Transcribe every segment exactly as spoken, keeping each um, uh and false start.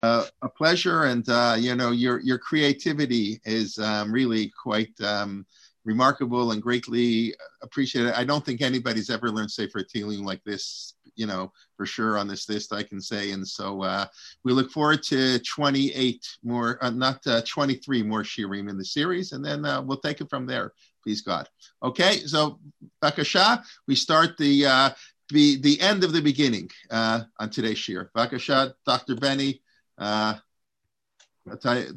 Uh, a pleasure, and uh, you know your your creativity is um, really quite um, remarkable and greatly appreciated. I don't think anybody's ever learned Sefer Tehillim like this, you know, for sure on this list, I can say. And so uh, we look forward to twenty-eight more, uh, not uh, twenty-three more shirim in the series, and then uh, we'll take it from there, please God. Okay, so Bakasha, we start the uh, the the end of the beginning uh, on today's shir. Bakasha, Doctor Benny. Uh, Thank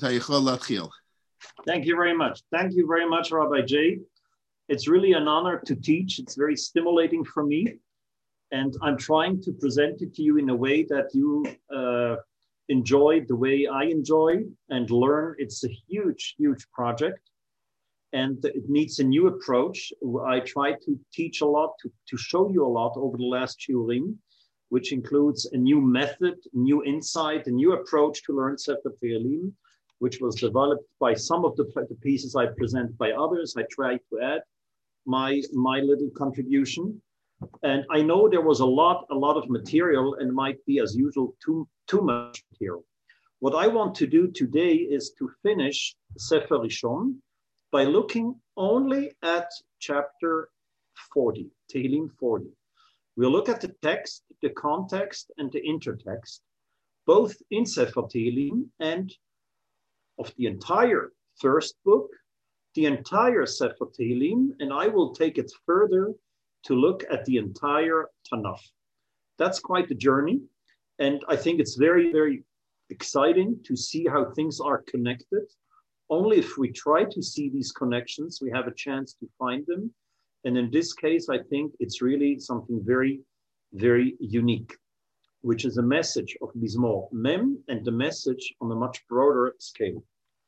you very much. Thank you very much, Rabbi Jay. It's really an honor to teach. It's very stimulating for me. And I'm trying to present it to you in a way that you uh, enjoy the way I enjoy and learn. It's a huge, huge project. And it needs a new approach. I try to teach a lot, to, to show you a lot over the last shiurim, which includes a new method, new insight, a new approach to learn Sefer Tehillim, which was developed by some of the, the pieces I present by others. I try to add my, my little contribution. And I know there was a lot, a lot of material and might be, as usual, too, too much material. What I want to do today is to finish Sefer Rishon by looking only at chapter forty, Tehillim forty. We'll look at the text, the context, and the intertext, both in Sefer Tehillim and of the entire first book, the entire Sefer Tehillim, and I will take it further to look at the entire Tanakh. That's quite a journey, and I think it's very, very exciting to see how things are connected. Only if we try to see these connections, we have a chance to find them. And in this case, I think it's really something very, very unique, which is a message of Mizmor Mem and the message on a much broader scale.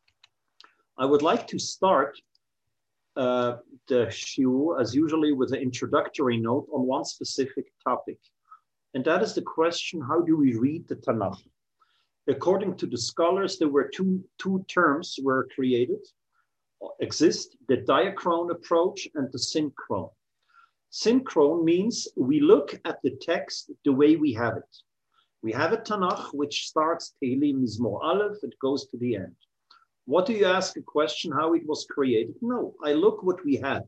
I would like to start uh, the shiur, as usually, with an introductory note on one specific topic. And that is the question, how do we read the Tanakh? According to the scholars, there were two, two terms were created. Exist, the diachrone approach and the synchrone. Synchrone means we look at the text the way we have it. We have a Tanakh which starts Tehillim Mizmor Aleph, it goes to the end. What do you ask a question how it was created? No, I look what we have.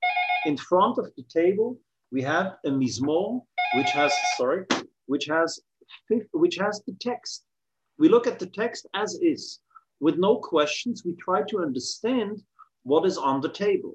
In front of the table, we have a Mizmor which has, sorry, which has, which has the text. We look at the text as is. With no questions, we try to understand what is on the table.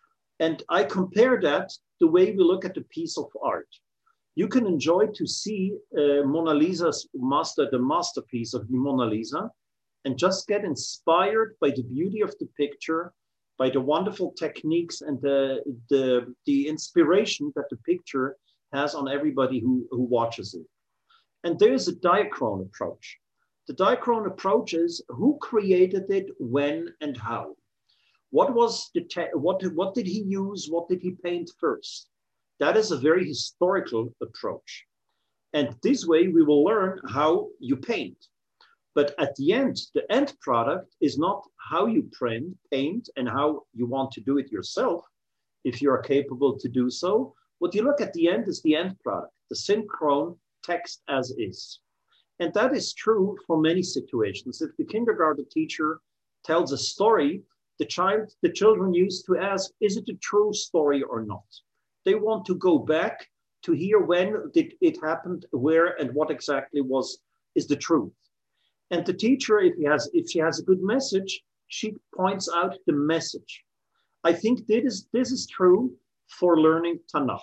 And I compare that the way we look at a piece of art. You can enjoy to see uh, Mona Lisa's master, the masterpiece of the Mona Lisa, and just get inspired by the beauty of the picture, by the wonderful techniques and the, the, the inspiration that the picture has on everybody who, who watches it. And there's a diachrone approach. The diachrone approach is who created it, when, and how. What was the te- what, what did he use? What did he paint first? That is a very historical approach. And this way we will learn how you paint. But at the end, the end product is not how you print, paint and how you want to do it yourself, if you are capable to do so. What you look at the end is the end product, the synchrone text as is. And that is true for many situations. If the kindergarten teacher tells a story, the child, the children used to ask, is it a true story or not? They want to go back to hear when did it happened, where and what exactly was is the truth. And the teacher, if he has, if she has a good message, she points out the message. I think this is, this is true for learning Tanakh.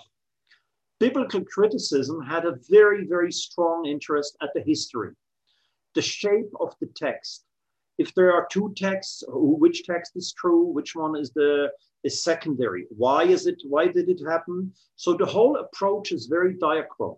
Biblical criticism had a very, very strong interest at the history, the shape of the text. If there are two texts, which text is true, which one is the is secondary? Why is it? Why did it happen? So the whole approach is very diachrone.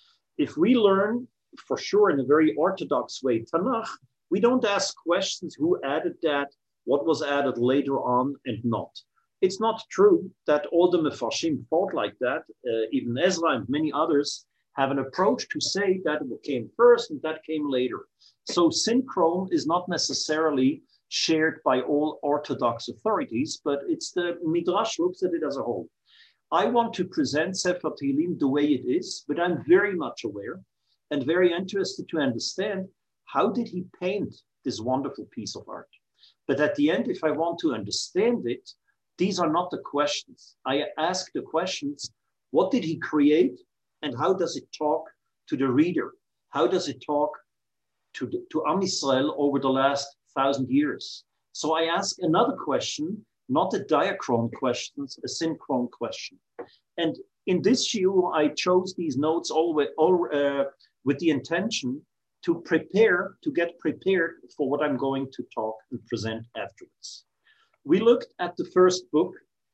If we learn, for sure, in a very orthodox way, Tanakh, we don't ask questions who added that, what was added later on and not. It's not true that all the Mefarshim thought like that. Uh, even Ezra and many others have an approach to say that it came first and that came later. So synchrone is not necessarily shared by all Orthodox authorities, but it's the Midrash looks at it as a whole. I want to present Sefer Tehillim the way it is, but I'm very much aware and very interested to understand how did he paint this wonderful piece of art? But at the end, if I want to understand it, these are not the questions. I ask the questions, what did he create and how does it talk to the reader? How does it talk to, the, to Am Yisrael over the last thousand years? So I ask another question, not a diachrone question, a synchrone question. And in this shiur, I chose these notes all, with, all uh, with the intention to prepare, to get prepared for what I'm going to talk and present afterwards. We looked at the first book,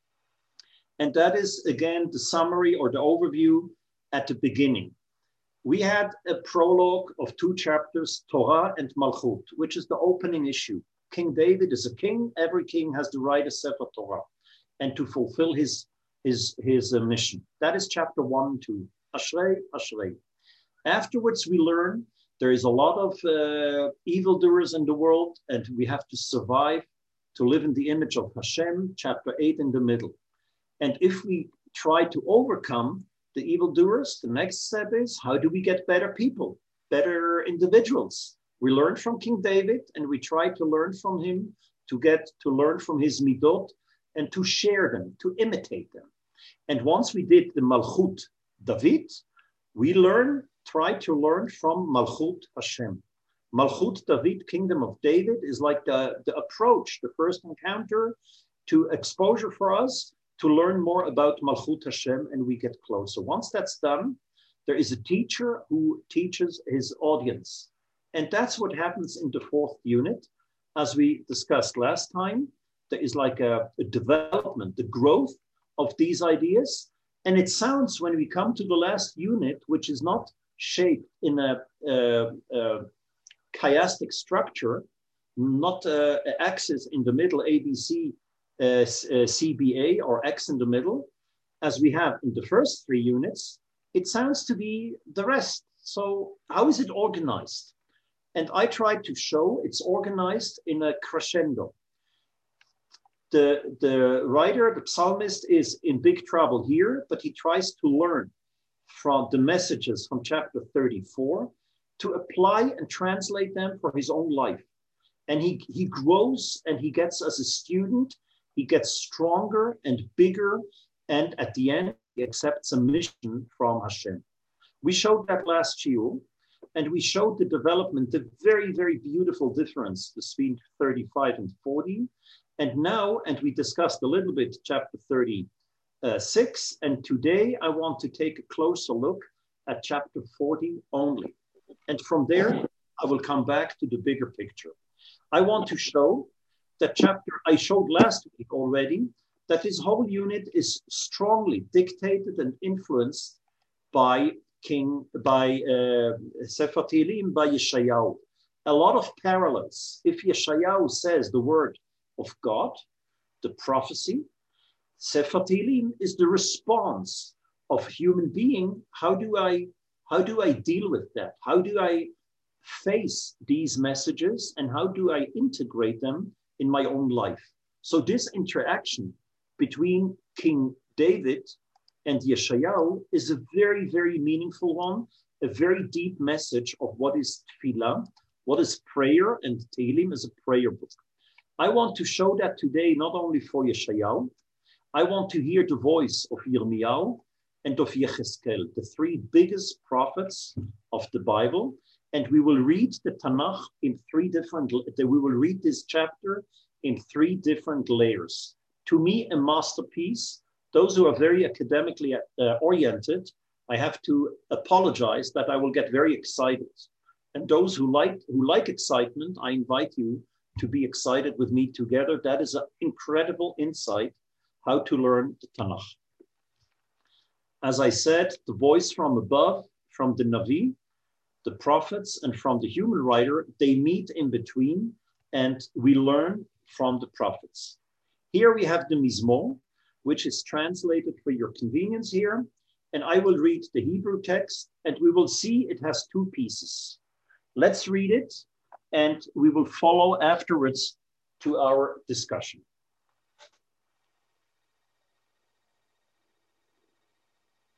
and that is, again, the summary or the overview at the beginning. We had a prologue of two chapters, Torah and Malchut, which is the opening issue. King David is a king. Every king has to write a Sefer Torah and to fulfill his, his, his uh, mission. That is chapter one and two. Ashrei, Ashrei. Afterwards, we learn there is a lot of uh, evildoers in the world, and we have to survive to live in the image of Hashem, chapter eight in the middle. And if we try to overcome the evildoers, the next step is, how do we get better people, better individuals? We learn from King David, and we try to learn from him, to get to learn from his midot, and to share them, to imitate them. And once we did the Malchut David, we learn, try to learn from Malchut Hashem. Malchut David, Kingdom of David, is like the, the approach, the first encounter to exposure for us to learn more about Malchut Hashem, and we get closer. Once that's done, there is a teacher who teaches his audience. And that's what happens in the fourth unit. As we discussed last time, there is like a, a development, the growth of these ideas. And it sounds, when we come to the last unit, which is not shaped in a, a, a chiastic structure, not an axis in the middle, A, B, C, uh, uh, C, B, A, or X in the middle, as we have in the first three units, it sounds to be the rest. So how is it organized? And I tried to show it's organized in a crescendo. The, the writer, the psalmist, is in big trouble here, but he tries to learn from the messages from chapter thirty-four to apply and translate them for his own life. And he, he grows, and he gets, as a student, he gets stronger and bigger, and at the end, he accepts a mission from Hashem. We showed that last shiur, and we showed the development, the very, very beautiful difference between thirty-five and forty. And now, and we discussed a little bit chapter thirty-six, and today I want to take a closer look at chapter forty only. And from there, I will come back to the bigger picture. I want to show that chapter, I showed last week already, that this whole unit is strongly dictated and influenced by King, by uh, Sefer Tehillim, by Yeshayahu. A lot of parallels. If Yeshayahu says the word of God, the prophecy, Sefer Tehillim is the response of human being. How do I, how do I deal with that? How do I face these messages, and how do I integrate them in my own life? So this interaction between King David and Yeshayahu is a very, very meaningful one, a very deep message of what is tefillah, what is prayer, and Tehillim is a prayer book. I want to show that today, not only for Yeshayahu, I want to hear the voice of Yirmiyahu and of Yechezkel, the three biggest prophets of the Bible. And we will read the Tanakh in three different, we will read this chapter in three different layers. To me, a masterpiece. Those who are very academically uh, oriented, I have to apologize that I will get very excited. And those who like, who like excitement, I invite you to be excited with me together. That is an incredible insight how to learn the Tanakh. As I said, the voice from above, from the Navi, the prophets, and from the human writer, they meet in between, and we learn from the prophets. Here we have the Mizmor, which is translated for your convenience here, and I will read the Hebrew text, and we will see it has two pieces. Let's read it, and we will follow afterwards to our discussion.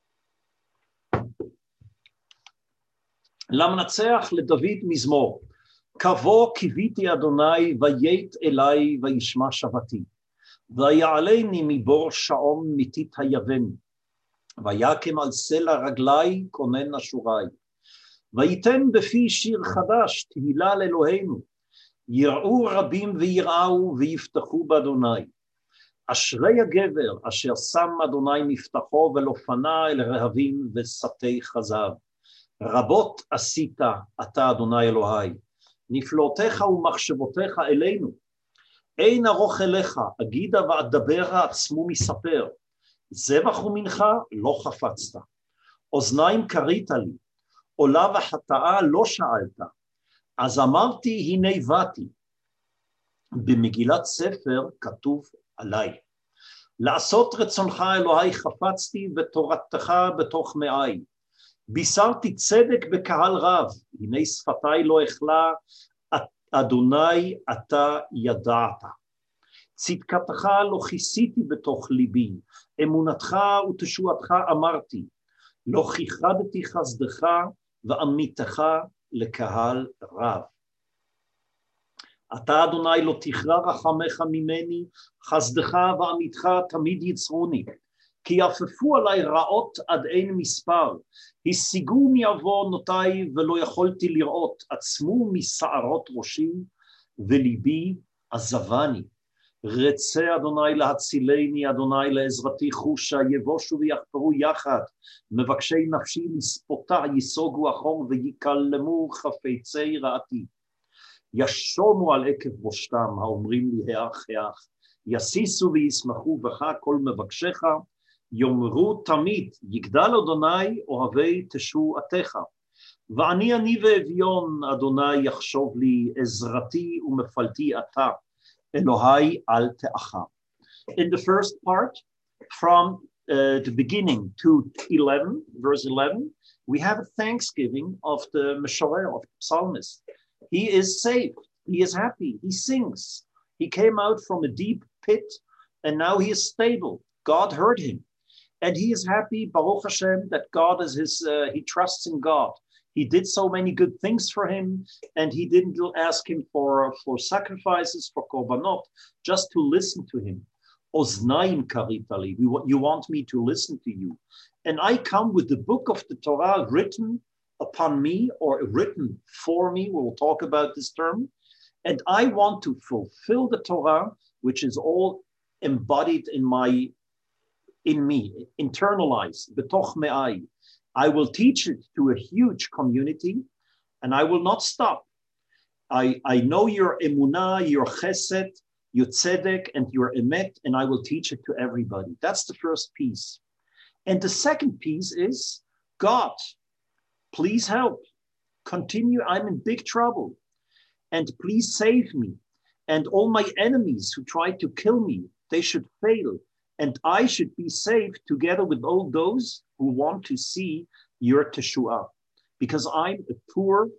Lamnatseach leDavid Mizmor. Kavo kiviti Adonai vayet elai vayishma shavati. Vayaleni mibor shaom mitit hayaven. Vayakem al sela raglai konen ashurai. Vayiten befi shir chadash tehila leEloheinu. Yir'u rabim v'yir'au v'yiftachu b'Adonai. Ashrei hagever asher sam Adonai miftacho velo fana el rehavim v'satei chazav. Rabot asita ata Adonai Elohai. נפלאותיך ומחשבותיך אלינו. אין ארוך אליך, אגידה ואדברה עצמו מספר. זבח ומנחה לא חפצת. אוזניים קרית לי, עולה וחטאה לא שאלת. אז אמרתי, הנה באתי. במגילת ספר כתוב עליי. לעשות רצונך אלוהי חפצתי ותורתך בתוך מעי. בישרתי צדק בקהל רב, הנה שפתיי לא אכלה, אדוני אתה ידעת. צדקתך לא כיסיתי בתוך ליבי, אמונתך ותשועתך אמרתי, לא כיחדתי חסדך ועמיתך לקהל רב. אתה אדוני לא תכרע רחמך ממני, חסדך ועמיתך תמיד יצרוני. כי יפפו עליי רעות עד אין מספר, השיגו מעוונותיי ולא יכולתי לראות, עצמו משערות ראשי וליבי עזבני. רצה אדוני להצילני, אדוני לעזרתי חושה, יבושו ויחפרו יחד, מבקשי נפשי לספותה, יסוגו אחור ויקלמו חפצי רעתי. ישומו על עקב בושתם, האומרים לי האח האח, יסיסו וישמחו בך כל מבקשך, יאמרו תמיד, יגדל אדוני אוהבי תשועתך. ואני אני ואביון, אדוני יחשוב לי, עזרתי ומפלתי אתה, אלוהי אל תאחה. In the first part, from uh, the beginning to eleven, verse eleven, we have a thanksgiving of the Meshorer, of the psalmist. He is saved, he is happy, he sings. He came out from a deep pit, and now he is stable. God heard him. And he is happy, Baruch Hashem, that God is his, uh, he trusts in God. He did so many good things for him, and he didn't ask him for, for sacrifices, for korbanot, just to listen to him. Oznaim karitali, you want me to listen to you. And I come with the book of the Torah written upon me, or written for me, we'll talk about this term, and I want to fulfill the Torah, which is all embodied in my in me, internalized, betoch me'ai. I will teach it to a huge community, and I will not stop. I, I know your emunah, your chesed, your tzedek, and your emet, and I will teach it to everybody. That's the first piece. And the second piece is, God, please help. Continue, I'm in big trouble. And please save me. And all my enemies who try to kill me, they should fail. And I should be saved together with all those who want to see your Teshua. Because I'm a poor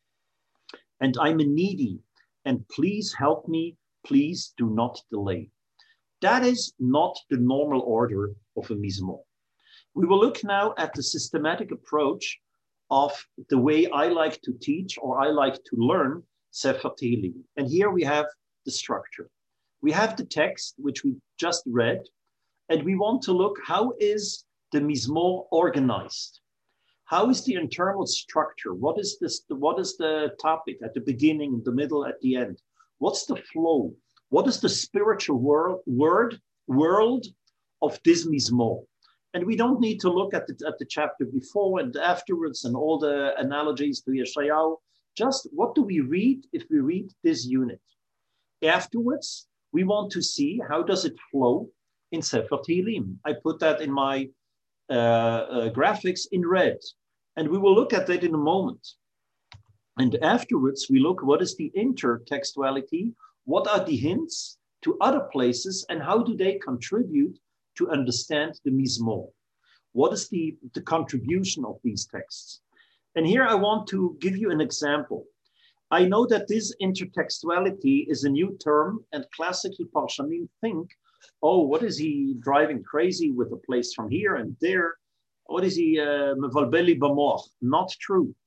and I'm a needy. And please help me. Please do not delay. That is not the normal order of a mizmor. We will look now at the systematic approach of the way I like to teach or I like to learn Sefer Tehillim. And here we have the structure. We have the text, which we just read, and we want to look, how is the mizmor organized? How is the internal structure? What is this? What is the topic at the beginning, in the middle, at the end? What's the flow? What is the spiritual world, word, world of this mizmor? And we don't need to look at the, at the chapter before and afterwards and all the analogies to Yeshayahu. Just what do we read if we read this unit? Afterwards, we want to see how does it flow in Sefer Tehillim. I put that in my uh, uh, graphics in red, and we will look at that in a moment. And afterwards, we look what is the intertextuality, what are the hints to other places, and how do they contribute to understand the mizmor? What is the, the contribution of these texts? And here I want to give you an example. I know that this intertextuality is a new term, and classically Parshanim think, oh, what is he driving crazy with a place from here and there? What is he, mevalbeli b'moach? Not true.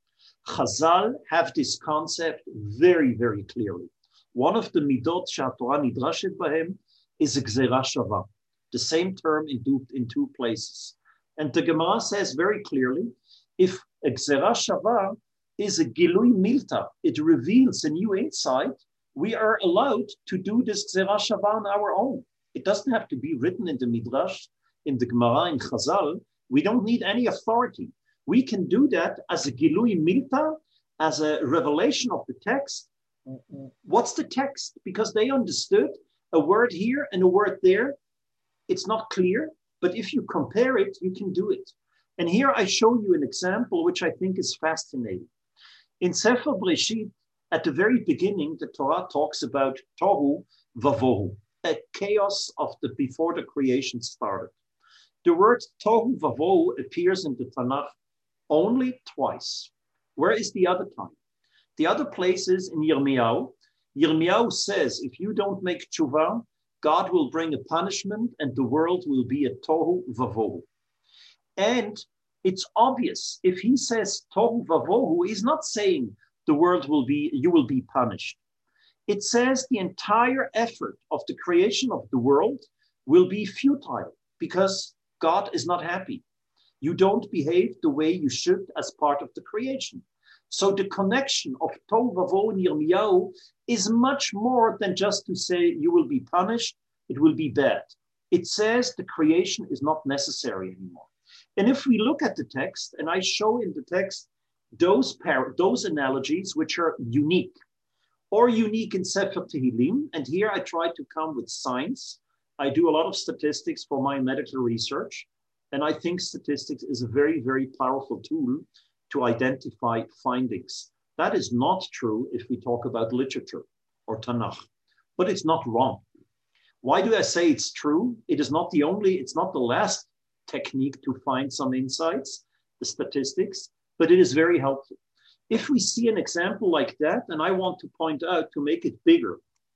Chazal have this concept very, very clearly. One of the midot she'atorah nidrashet bahem is gzera shava, the same term in two, in two places. And the Gemara says very clearly, if a gzera shava is a gilui milta, it reveals a new insight, we are allowed to do this gzera shava on our own. It doesn't have to be written in the midrash, in the Gemara, in Chazal. We don't need any authority. We can do that as a gilui milta, as a revelation of the text. What's the text? Because they understood a word here and a word there. It's not clear, but if you compare it, you can do it. And here I show you an example which I think is fascinating. In Sefer Breshit, at the very beginning, the Torah talks about tohu vavohu, a chaos of the before the creation started. The word tohu vavohu appears in the Tanakh only twice. Where is the other time? The other place is in Yirmiyahu. Yirmiyahu says, if you don't make tshuva, God will bring a punishment and the world will be a tohu vavohu. And it's obvious, if he says tohu vavohu, he's not saying the world will be, you will be punished. It says the entire effort of the creation of the world will be futile because God is not happy. You don't behave the way you should as part of the creation. So the connection of Tohu Vavohu and Yirmiyahu is much more than just to say you will be punished, it will be bad. It says the creation is not necessary anymore. And if we look at the text, and I show in the text those par- those analogies which are unique, or unique in Sefer Tehillim, and here I try to come with science. I do a lot of statistics for my medical research, and I think statistics is a very, very powerful tool to identify findings. That is not true if we talk about literature or Tanakh, but it's not wrong. Why do I say it's true? It is not the only, it's not the last technique to find some insights, the statistics, but it is very helpful. If we see an example like that, and I want to point out to make it bigger,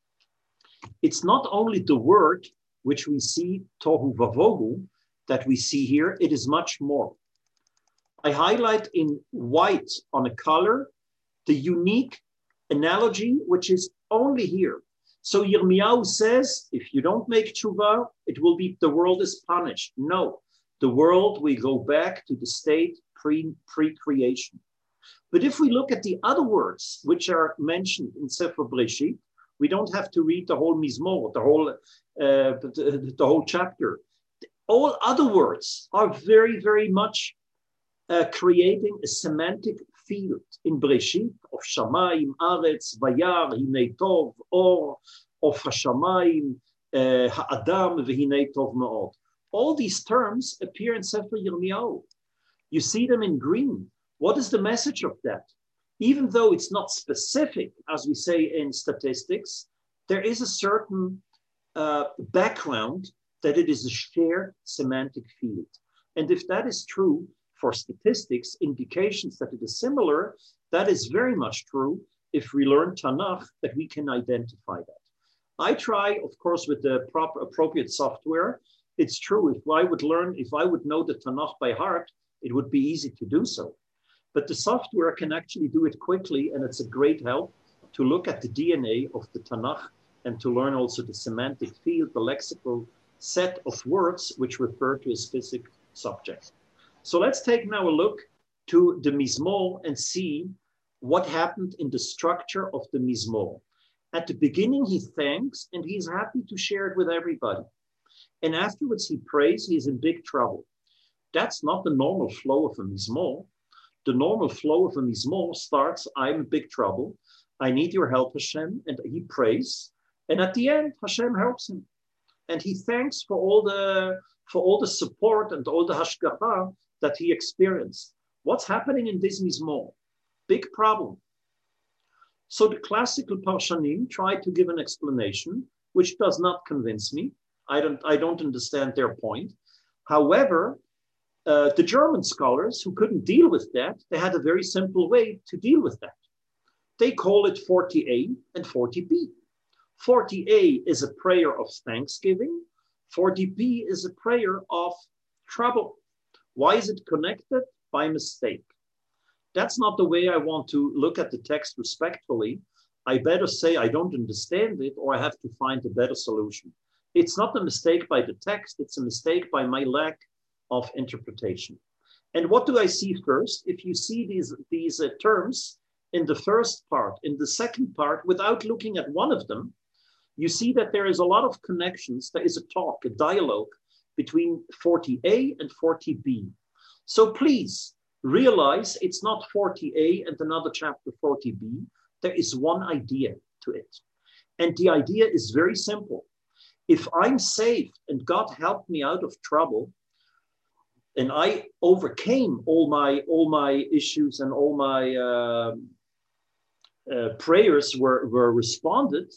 it's not only the word which we see, tohu vavohu, that we see here, it is much more. I highlight in white on a color the unique analogy, which is only here. So Yirmiyahu says, if you don't make tshuva, it will be, the world is punished. No, the world will go back to the state pre, pre-creation. But if we look at the other words, which are mentioned in Sefer Breshit, we don't have to read the whole Mizmor, the whole, uh, the, the whole chapter. All other words are very, very much uh, creating a semantic field in Breshit of Shamayim, Aretz, Vayar, Hinei Tov, Or, of Hashamayim, uh, Ha'adam, V'hinei Tov Ma'od. All these terms appear in Sefer Yirmiyahu. You see them in green. What is the message of that? Even though it's not specific, as we say in statistics, there is a certain uh, background that it is a shared semantic field. And if that is true for statistics, indications that it is similar, that is very much true if we learn Tanakh, that we can identify that. I try, of course, with the proper appropriate software. It's true, if I would learn, if I would know the Tanakh by heart, it would be easy to do so. But the software can actually do it quickly, and it's a great help to look at the D N A of the Tanakh and to learn also the semantic field, the lexical set of words which refer to a specific subject. So let's take now a look to the Mizmor and see what happened in the structure of the Mizmor. At the beginning, he thanks and he's happy to share it with everybody. And afterwards, he prays, he's in big trouble. That's not the normal flow of a Mizmor. The normal flow of a Mizmor starts, I'm in big trouble, I need your help, Hashem, and he prays. And at the end, Hashem helps him. And he thanks for all the for all the support and all the hashgacha that he experienced. What's happening in this Mizmor? Big problem. So the classical Parshanim try to give an explanation, which does not convince me. I don't, I don't understand their point. However, uh, the German scholars who couldn't deal with that, they had a very simple way to deal with that. They call it forty A and forty B. forty A is a prayer of thanksgiving. forty B is a prayer of trouble. Why is it connected? By mistake. That's not the way I want to look at the text respectfully. I better say I don't understand it, or I have to find a better solution. It's not a mistake by the text, it's a mistake by my lack of interpretation. And what do I see first? If you see these, these uh, terms in the first part, in the second part, without looking at one of them, you see that there is a lot of connections. There is a talk, a dialogue between forty A and forty B. So please realize it's not forty A and another chapter forty B. There is one idea to it. And the idea is very simple. If I'm saved and God helped me out of trouble, and I overcame all my all my issues and all my uh, uh, prayers were, were responded,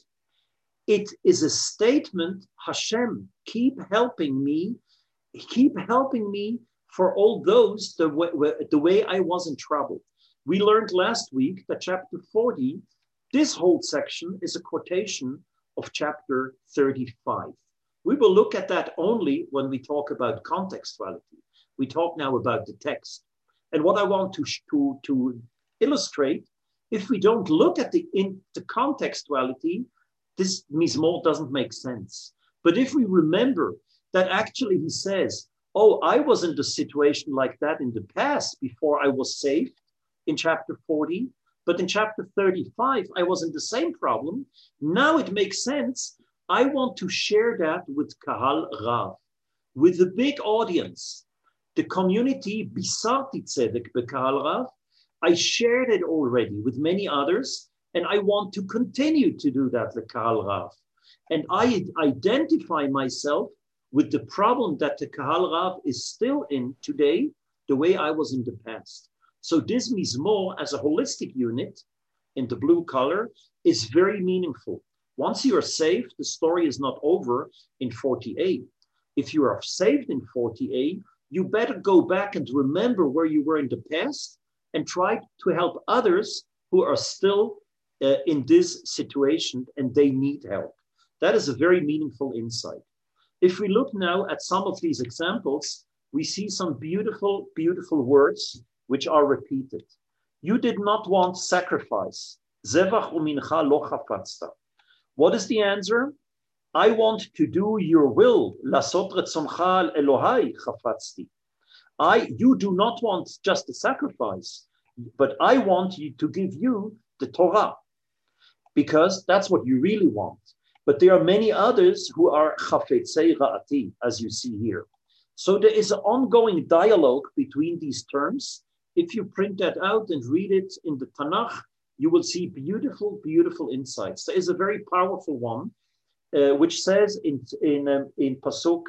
it is a statement, Hashem, keep helping me, keep helping me for all those the way, the way I was in trouble. We learned last week that chapter forty, this whole section is a quotation of chapter thirty-five. We will look at that only when we talk about contextuality. We talk now about the text. And what I want to, to, to illustrate, if we don't look at the, in, the contextuality, this Mizmor doesn't make sense. But if we remember that actually he says, oh, I was in the situation like that in the past before I was saved in chapter forty, but in chapter thirty-five, I was in the same problem. Now it makes sense. I want to share that with Kahal Rav, with the big audience. The community, Bisarti Tzedek Bekahal Rav, I shared it already with many others, and I want to continue to do that with Kahal Rav. And I identify myself with the problem that the Kahal Rav is still in today, the way I was in the past. So this Mizmor, as a holistic unit in the blue color, is very meaningful. Once you are saved, the story is not over in forty A. If you are saved in forty A, you better go back and remember where you were in the past and try to help others who are still uh, in this situation and they need help. That is a very meaningful insight. If we look now at some of these examples, we see some beautiful, beautiful words which are repeated. You did not want sacrifice. Zevach umincha lo chafatzta. What is the answer? I want to do your will. Lasot retzoncha Elohai chafatzti. I, you do not want just a sacrifice, but I want you to give you the Torah, because that's what you really want. But there are many others who are chafetzei ra'ati, as you see here. So there is an ongoing dialogue between these terms. If you print that out and read it in the Tanakh, you will see beautiful, beautiful insights. There is a very powerful one, uh, which says in in um, in Pasuk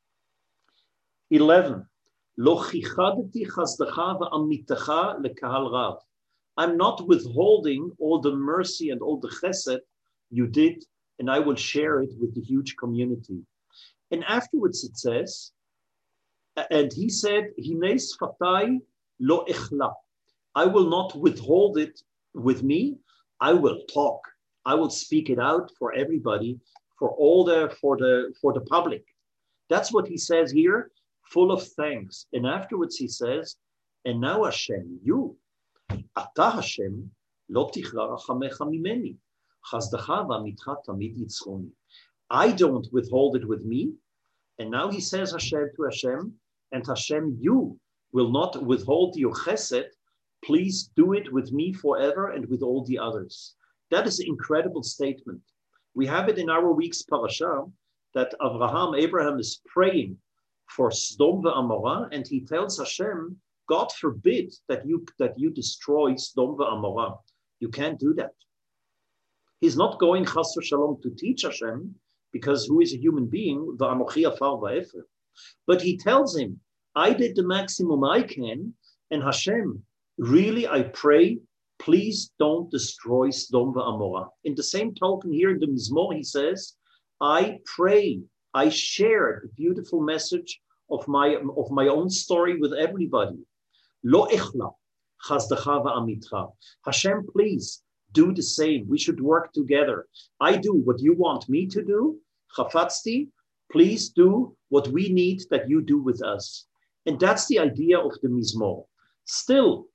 eleven, Lo chichadeti chazdacha va'amitacha lekahal rav. I'm not withholding all the mercy and all the chesed you did, and I will share it with the huge community. And afterwards it says, and he said, Hinei sfatai lo echla. I will not withhold it with me. I will talk. I will speak it out for everybody, for all the for the for the public. That's what he says here, full of thanks. And afterwards he says, and now Hashem, you, Ata Hashem, lo tichra rachamecha mimeni, chazdacha v'amitcha tamid yitzchoni. I don't withhold it with me. And now he says Hashem to Hashem, and Hashem, you will not withhold your chesed. Please do it with me forever and with all the others. That is an incredible statement. We have it in our week's parasha that Avraham, Abraham is praying for Sdom ve'Amorah, and he tells Hashem, God forbid that you that you destroy Sdom ve'Amorah. You can't do that. He's not going chas v'shalom to teach Hashem, because who is a human being? V'anochi afar va'efer. But he tells him, I did the maximum I can, and Hashem, really, I pray, please don't destroy Sdom ve'Amorah. In the same token here in the Mizmor, he says, I pray, I share the beautiful message of my, of my own story with everybody. Lo echla, chazdacha va'amitcha. Hashem, please do the same. We should work together. I do what you want me to do. Chafatzti, please do what we need that you do with us. And that's the idea of the Mizmor. Still,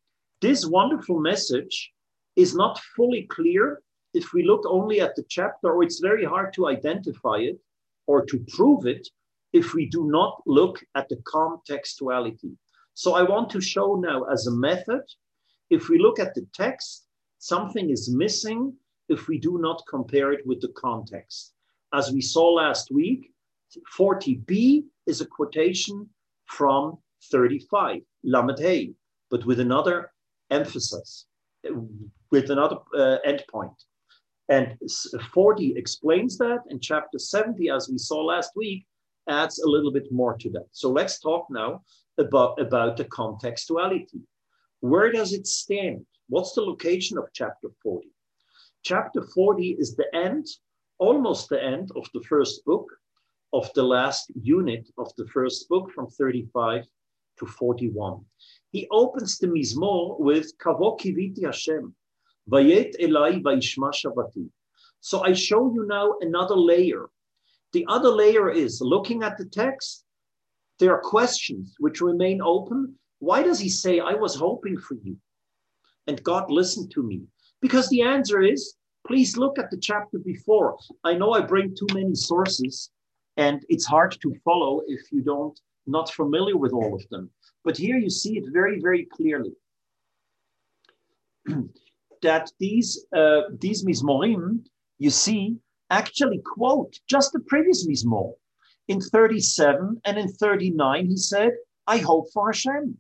This wonderful message is not fully clear if we look only at the chapter, or it's very hard to identify it or to prove it if we do not look at the contextuality. So I want to show now as a method, if we look at the text, something is missing if we do not compare it with the context. As we saw last week, forty b is a quotation from thirty-five, Lamed Hey, but with another emphasis, with another uh, endpoint. And forty explains that, and chapter seventy, as we saw last week, adds a little bit more to that. So let's talk now about, about the contextuality. Where does it stand? What's the location of chapter forty? Chapter forty is the end, almost the end of the first book, of the last unit of the first book from thirty-five to forty-one. He opens the Mizmor with Kavo Kiviti Hashem, Vayet Elai Vaishma Shavati. So I show you now another layer. The other layer is looking at the text. There are questions which remain open. Why does he say, I was hoping for you and God listened to me? Because the answer is, please look at the chapter before. I know I bring too many sources and it's hard to follow if you don't, not familiar with all of them. But here you see it very, very clearly. That these, uh, these Mizmorim, you see, actually quote just the previous Mizmor. In thirty-seven and in thirty-nine, he said, I hope for Hashem.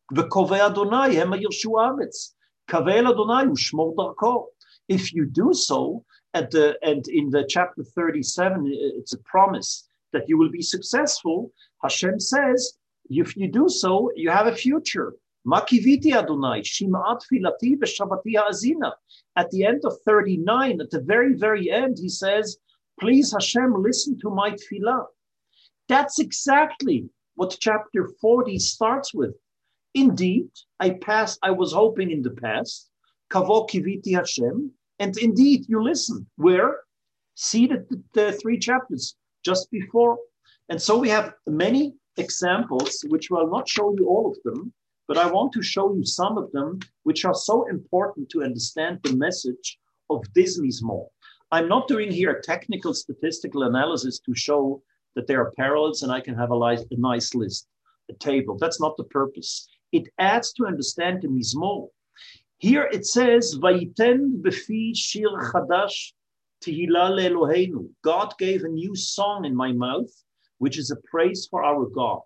If you do so, at the, and in the chapter thirty-seven, it's a promise that you will be successful. Hashem says, if you do so, you have a future. Makiviti Adonai, Shima'at Filati v'Shavati Ha'azina. At the end of thirty-nine, at the very, very end, he says, please Hashem, listen to my tefillah. That's exactly what chapter forty starts with. Indeed, I passed, I was hoping in the past, Kavo Kiviti Hashem, and indeed you listened. Where? See the, the, the three chapters just before. And so we have many examples, which will not show you all of them, but I want to show you some of them, which are so important to understand the message of this Mizmor. I'm not doing here a technical statistical analysis to show that there are parallels and I can have a, li- a nice list, a table. That's not the purpose. It adds to understand the Mizmor. Here it says, Vayiten befi shir chadash tehila leEloheinu. God gave a new song in my mouth, which is a praise for our God.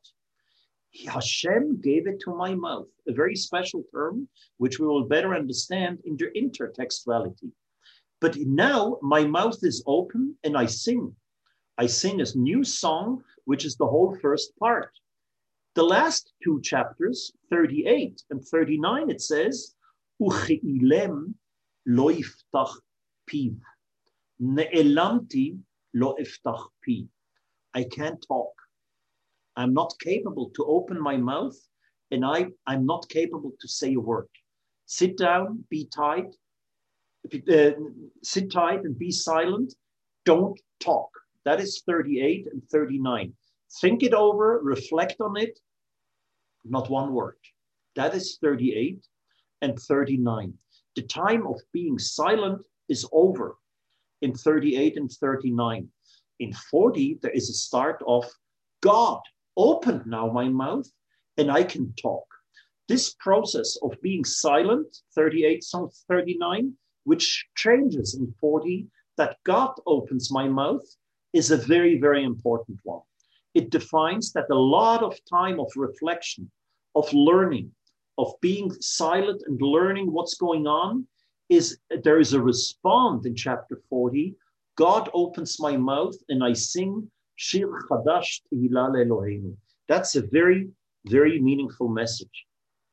Hashem gave it to my mouth, a very special term, which we will better understand in the intertextuality. But now my mouth is open and I sing. I sing a new song, which is the whole first part. The last two chapters, thirty-eight and thirty-nine, it says, Ucheilem lo iftach piv, ne'elamti lo iftach pi. I can't talk. I'm not capable to open my mouth, and I, I'm not capable to say a word. Sit down, be tight, uh, sit tight and be silent. Don't talk. That is thirty-eight and thirty-nine. Think it over, reflect on it. Not one word. That is thirty-eight and thirty-nine. The time of being silent is over in thirty-eight and thirty-nine. In forty, there is a start of God opened now my mouth and I can talk. This process of being silent, thirty-eight, some thirty-nine, which changes in forty, that God opens my mouth, is a very, very important one. It defines that a lot of time of reflection, of learning, of being silent and learning what's going on, is there is a response in chapter forty. God opens my mouth and I sing Shir Chadash Tehila leEloheinu. That's a very, very meaningful message.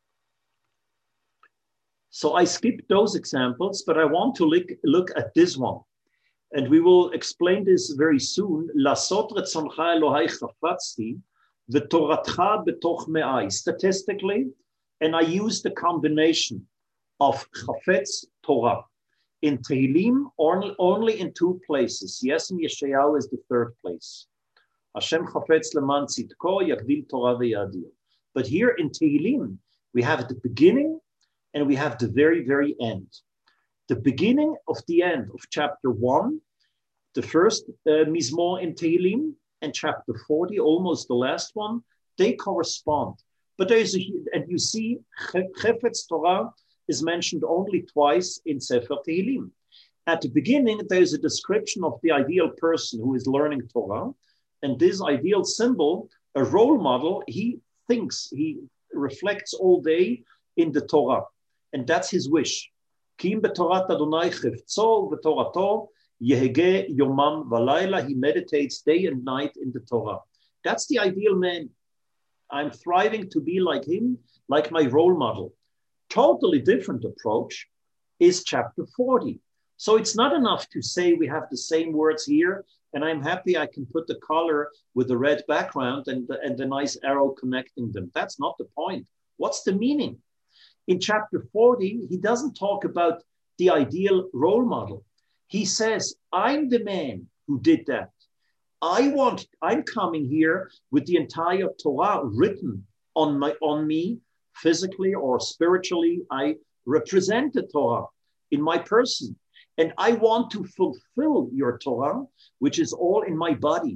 So I skipped those examples, but I want to look, look at this one. And we will explain this very soon. Lasot retzoncha Elohai chafatzti v'toratcha betoch me'ai. Statistically, and I use the combination of chafetz Torah in Tehillim only, only in two places. Yes, in Yeshayahu is the third place. Hashem chafetz leman tzidko yagdil Torah v'yadir. But here in Tehillim, we have at the beginning and we have the very, very end. The beginning of the end of chapter one, the first uh, Mizmor in Tehillim, and chapter forty, almost the last one, they correspond. But there is a, and you see, Chefetz Torah is mentioned only twice in Sefer Tehillim. At the beginning, there is a description of the ideal person who is learning Torah, and this ideal symbol, a role model, he thinks, he reflects all day in the Torah, and that's his wish. Kim b'Torat Adonai chiftzol v'Torato yehege yomam v'layla. He meditates day and night in the Torah. That's the ideal man. I'm thriving to be like him, like my role model. Totally different approach is chapter forty. So it's not enough to say we have the same words here, and I'm happy I can put the color with the red background and the, and the nice arrow connecting them. That's not the point. What's the meaning? In chapter forty, he doesn't talk about the ideal role model. He says, I'm the man who did that. I want, I'm coming here with the entire Torah written on my, on me, physically or spiritually. I represent the Torah in my person. And I want to fulfill your Torah, which is all in my body.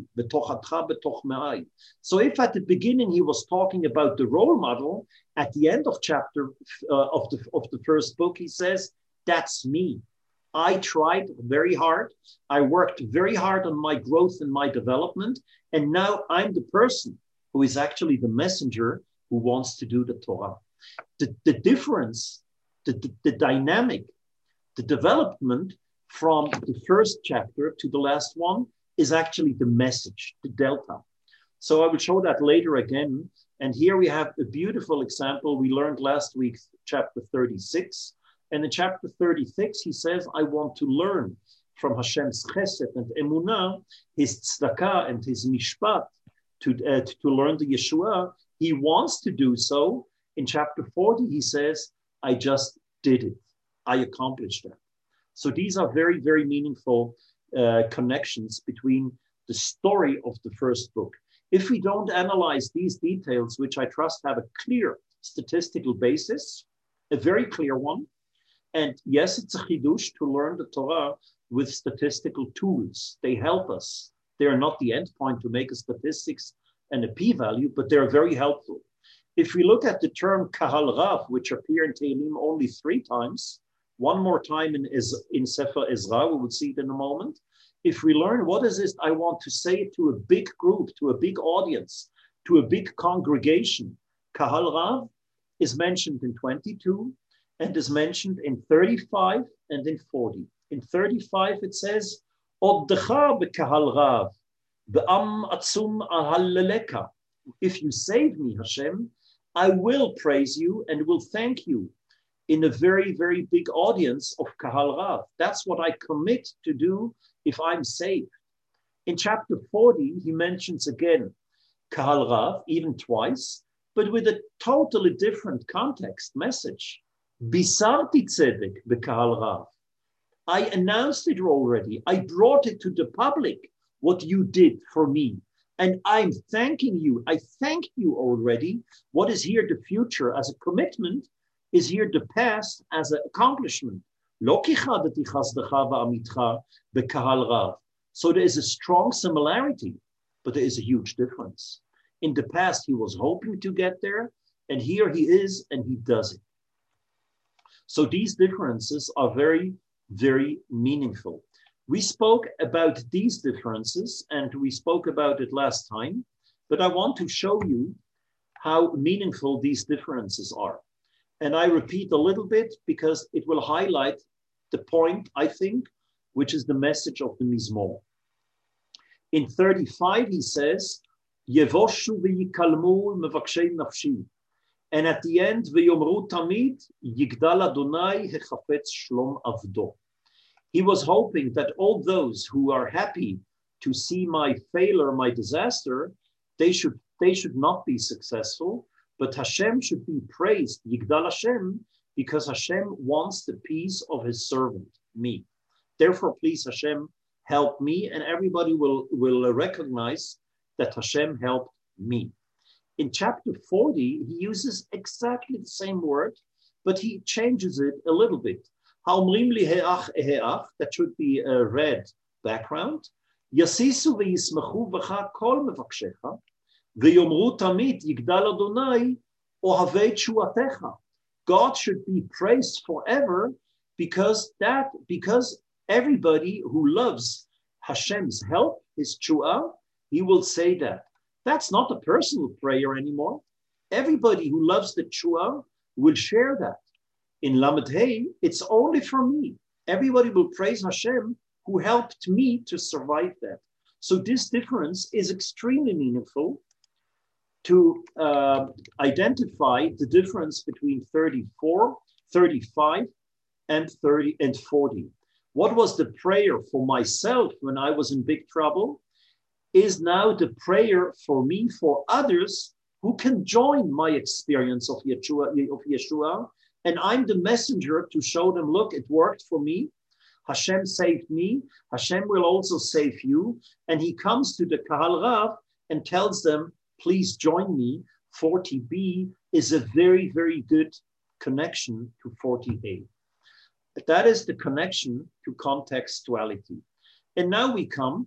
So if at the beginning he was talking about the role model, at the end of chapter uh, of, the, of the first book, he says, that's me. I tried very hard. I worked very hard on my growth and my development. And now I'm the person who is actually the messenger who wants to do the Torah. The, the difference, the, the, the dynamic, the development from the first chapter to the last one is actually the message, the delta. So I will show that later again. And here we have a beautiful example. We learned last week, chapter thirty-six. And in chapter thirty-six, he says, I want to learn from Hashem's chesed and emunah, his tzedakah and his mishpat, to, uh, to learn the Yeshua. He wants to do so. In chapter forty, he says, I just did it. I accomplished that. So these are very, very meaningful uh, connections between the story of the first book. If we don't analyze these details, which I trust have a clear statistical basis, a very clear one, and yes, it's a chidush to learn the Torah with statistical tools. They help us. They are not the end point to make a statistics and a p-value, but they're very helpful. If we look at the term kahal rav, which appear in Tehillim only three times, one more time in, in Sefer Ezra, we would see it in a moment. If we learn what is this, I want to say it to a big group, to a big audience, to a big congregation. Kahal rav is mentioned in twenty-two and is mentioned in thirty-five and in forty. In thirty-five, it says, Oddecha bekahal rav, be'am atzum ahalleleka. If you save me, Hashem, I will praise you and will thank you in a very, very big audience of Kahal Rav. That's what I commit to do if I'm saved. In chapter forty, he mentions again Kahal Rav, even twice, but with a totally different context, message. Bisarti tzedek bekahal Rav. I announced it already. I brought it to the public, what you did for me. And I'm thanking you. I thank you already. What is here the future as a commitment is here the past as an accomplishment. So there is a strong similarity, but there is a huge difference. In the past, he was hoping to get there, and here he is, and he does it. So these differences are very, very meaningful. We spoke about these differences, and we spoke about it last time, but I want to show you how meaningful these differences are. And I repeat a little bit because it will highlight the point, I think, which is the message of the Mizmor. In thirty-five, he says, Yevoshu v'yikalmu mevakshei nafshi. And at the end, v'yomru tamid, yigdal Adonai hechafetz shlom avdo. He was hoping that all those who are happy to see my failure, my disaster, they should, they should not be successful, but Hashem should be praised, Yigdal Hashem, because Hashem wants the peace of his servant, me. Therefore, please, Hashem, help me, and everybody will, will recognize that Hashem helped me. In chapter forty, he uses exactly the same word, but he changes it a little bit. That should be a red background. Yasisu v'yismechu v'cha kol mevakshech v'yomru tamid yigdal Adonai ohavei tshuatecha. God should be praised forever because that because everybody who loves Hashem's help, his tshuah, he will say that. That's not a personal prayer anymore. Everybody who loves the tshuah will share that. In Lamed Hey, it's only for me. Everybody will praise Hashem who helped me to survive that. So this difference is extremely meaningful to uh, identify the difference between thirty-four, thirty-five, and thirty and forty. What was the prayer for myself when I was in big trouble is now the prayer for me, for others who can join my experience of Yeshua, of Yeshua. And I'm the messenger to show them, look, it worked for me. Hashem saved me. Hashem will also save you. And he comes to the Kahal Rav and tells them, please join me. forty B is a very, very good connection to forty A. That is the connection to contextuality. And now we come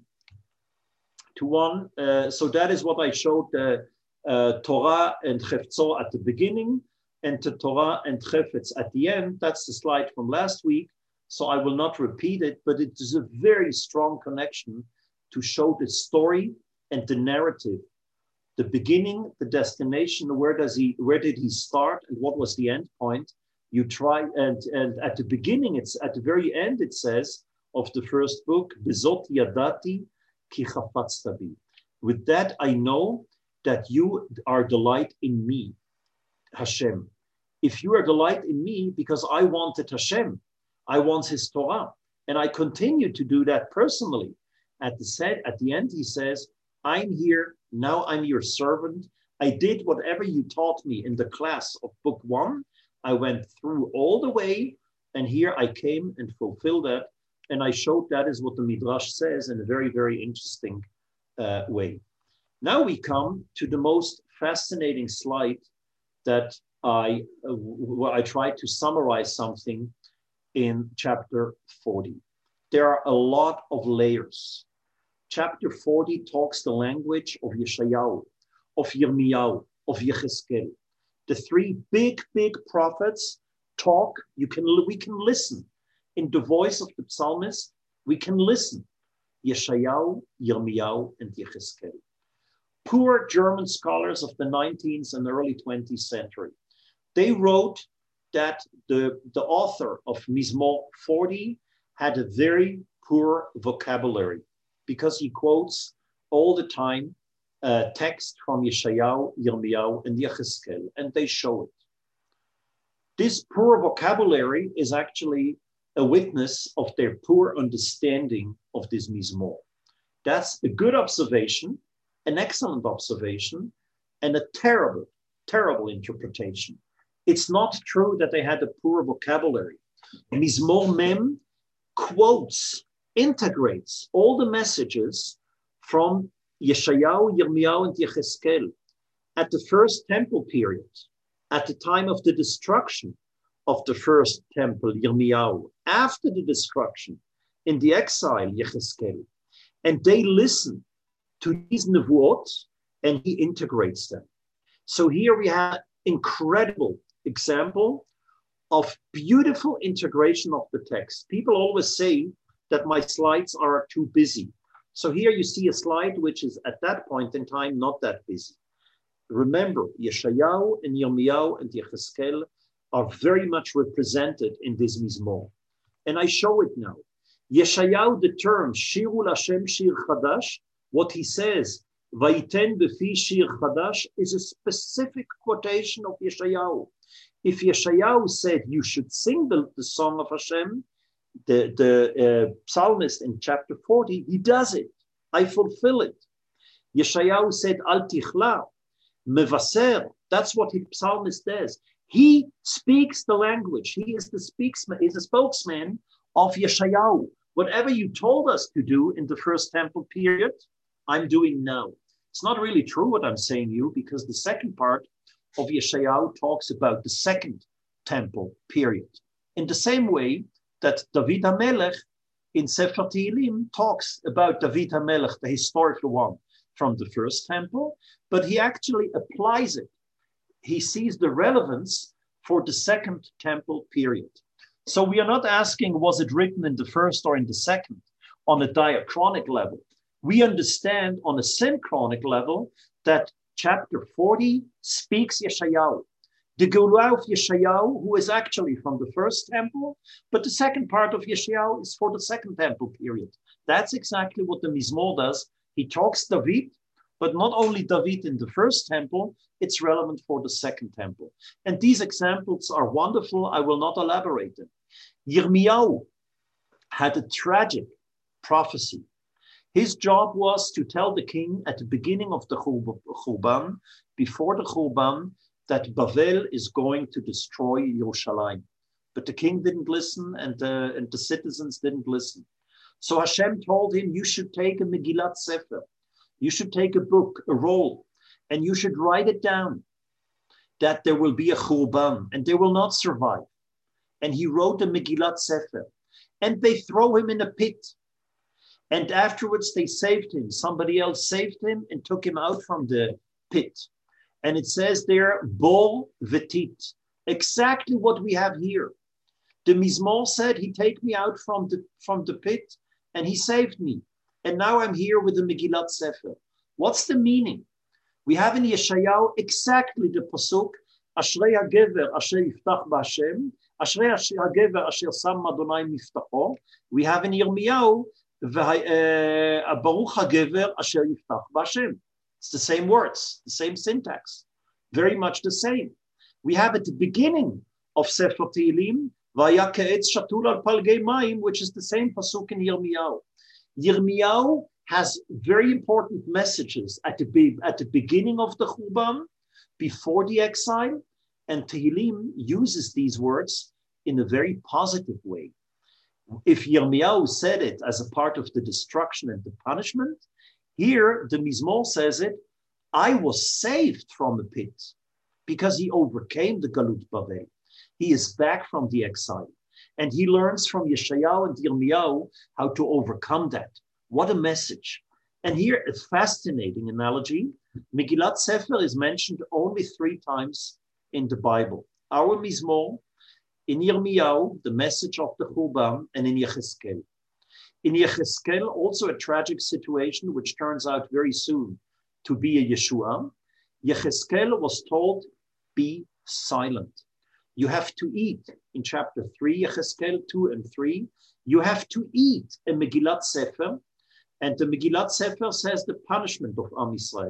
to one, uh, so that is what I showed the uh, Torah and Cheftzor at the beginning, and to Torah and Chefetz at the end. That's the slide from last week, so I will not repeat it, but it is a very strong connection to show the story and the narrative. The beginning, the destination, where does he, where did he start, and what was the end point? You try, and, and at the beginning, it's at the very end, it says of the first book, Bezot Yadati Ki Chafatzta Bi. With that, I know that you are delight in me, Hashem. If you are delight in me, because I wanted Hashem, I want his Torah, and I continue to do that personally. At the set, at the end, he says, I'm here, now I'm your servant. I did whatever you taught me in the class of book one. I went through all the way, and here I came and fulfilled that. And I showed that is what the Midrash says in a very, very interesting uh, way. Now we come to the most fascinating slide that I, uh, where I tried to summarize something in chapter forty. There are a lot of layers. Chapter forty talks the language of Yeshayahu, of Yirmiyahu, of Yecheskel. The three big, big prophets talk. You can, we can listen. In the voice of the psalmist, we can listen. Yeshayahu, Yirmiyahu, and Yecheskel. Poor German scholars of the nineteenth and early twentieth century, they wrote that the, the author of Mizmor forty had a very poor vocabulary because he quotes all the time uh, text from Yeshayahu, Yirmiyahu, and Yecheskel, and they show it. This poor vocabulary is actually a witness of their poor understanding of this Mizmor. That's a good observation, an excellent observation, and a terrible, terrible interpretation. It's not true that they had a poor vocabulary. Mizmor Mem quotes, integrates all the messages from Yeshayahu, Yirmiyahu, and Yecheskel at the first temple period, at the time of the destruction of the first temple, Yirmiyahu, after the destruction, in the exile, Yecheskel. And they listen to these nevuot, and he integrates them. So here we have incredible example of beautiful integration of the text. People always say that my slides are too busy. So here you see a slide which is at that point in time not that busy. Remember, Yeshayahu and Yirmiyahu and Yecheskel are very much represented in this Mizmor. And I show it now. Yeshayahu, the term Shiru Lashem Shir Chadash, what he says, Vayiten Befi Shir Chadash, is a specific quotation of Yeshayahu. If Yeshayahu said you should sing the, the song of Hashem, the, the uh, psalmist in chapter forty, he does it. I fulfill it. Yeshayahu said, Al Tichla, Mevaser, that's what the psalmist does. He speaks the language. He is the speaksman, is the spokesman of Yeshayahu. Whatever you told us to do in the first temple period, I'm doing now. It's not really true what I'm saying to you, because the second part of Yeshayahu talks about the second temple period. In the same way that David HaMelech in Sefer Tehillim talks about David HaMelech, the historical one from the first temple, but he actually applies it. He sees the relevance for the second temple period. So we are not asking, was it written in the first or in the second, on a diachronic level. We understand on a synchronic level that chapter forty speaks Yeshayahu. The Geulah of Yeshayahu, who is actually from the first temple, but the second part of Yeshayahu is for the second temple period. That's exactly what the Mizmor does. He talks David, but not only David in the first temple, it's relevant for the second temple. And these examples are wonderful. I will not elaborate them. Yirmiyahu had a tragic prophecy. His job was to tell the king at the beginning of the Churban, before the Churban, that Bavel is going to destroy Yerushalayim. But the king didn't listen, and, uh, and the citizens didn't listen. So Hashem told him, you should take a Megillat Sefer. You should take a book, a roll, and you should write it down that there will be a Churban, and they will not survive. And he wrote a Megillat Sefer. And they throw him in a pit. And afterwards they saved him. Somebody else saved him and took him out from the pit. And it says there, Bol Vetit, exactly what we have here. The Mizmor said, he take me out from the, from the pit and he saved me. And now I'm here with the Megillat Sefer. What's the meaning? We have in Yeshayahu exactly the pasuk, Ashrei HaGever Asher Yiftach B'Hashem, Ashrei HaGever Asher Sam Adonai Miftacho. We have in Yirmiyahu, Baruch HaGever Asher Yiftach B'Hashem. It's the same words, the same syntax, very much the same. We have at the beginning of Sefer Tehillim, Vaya Ke'etz Shatul Al Palgei Mayim, which is the same pasuk in Yirmiyahu. Yirmiyahu has very important messages at the, at the beginning of the Churban, before the exile, and Tehillim uses these words in a very positive way. If Yirmiyahu said it as a part of the destruction and the punishment, here the Mizmor says it, I was saved from the pit because he overcame the Galut Bavel. He is back from the exile. And he learns from Yeshayahu and Yirmiyahu how to overcome that. What a message. And here a fascinating analogy. Megillat Sefer is mentioned only three times in the Bible. Our Mizmor, in Yirmiyahu, the message of the Churban, and in Yecheskel. In Yecheskel, also a tragic situation, which turns out very soon to be a Yeshua. Yecheskel was told, be silent. You have to eat. In chapter three, Yecheskel two and three, you have to eat a Megillat Sefer. And the Megillat Sefer says the punishment of Am Yisrael.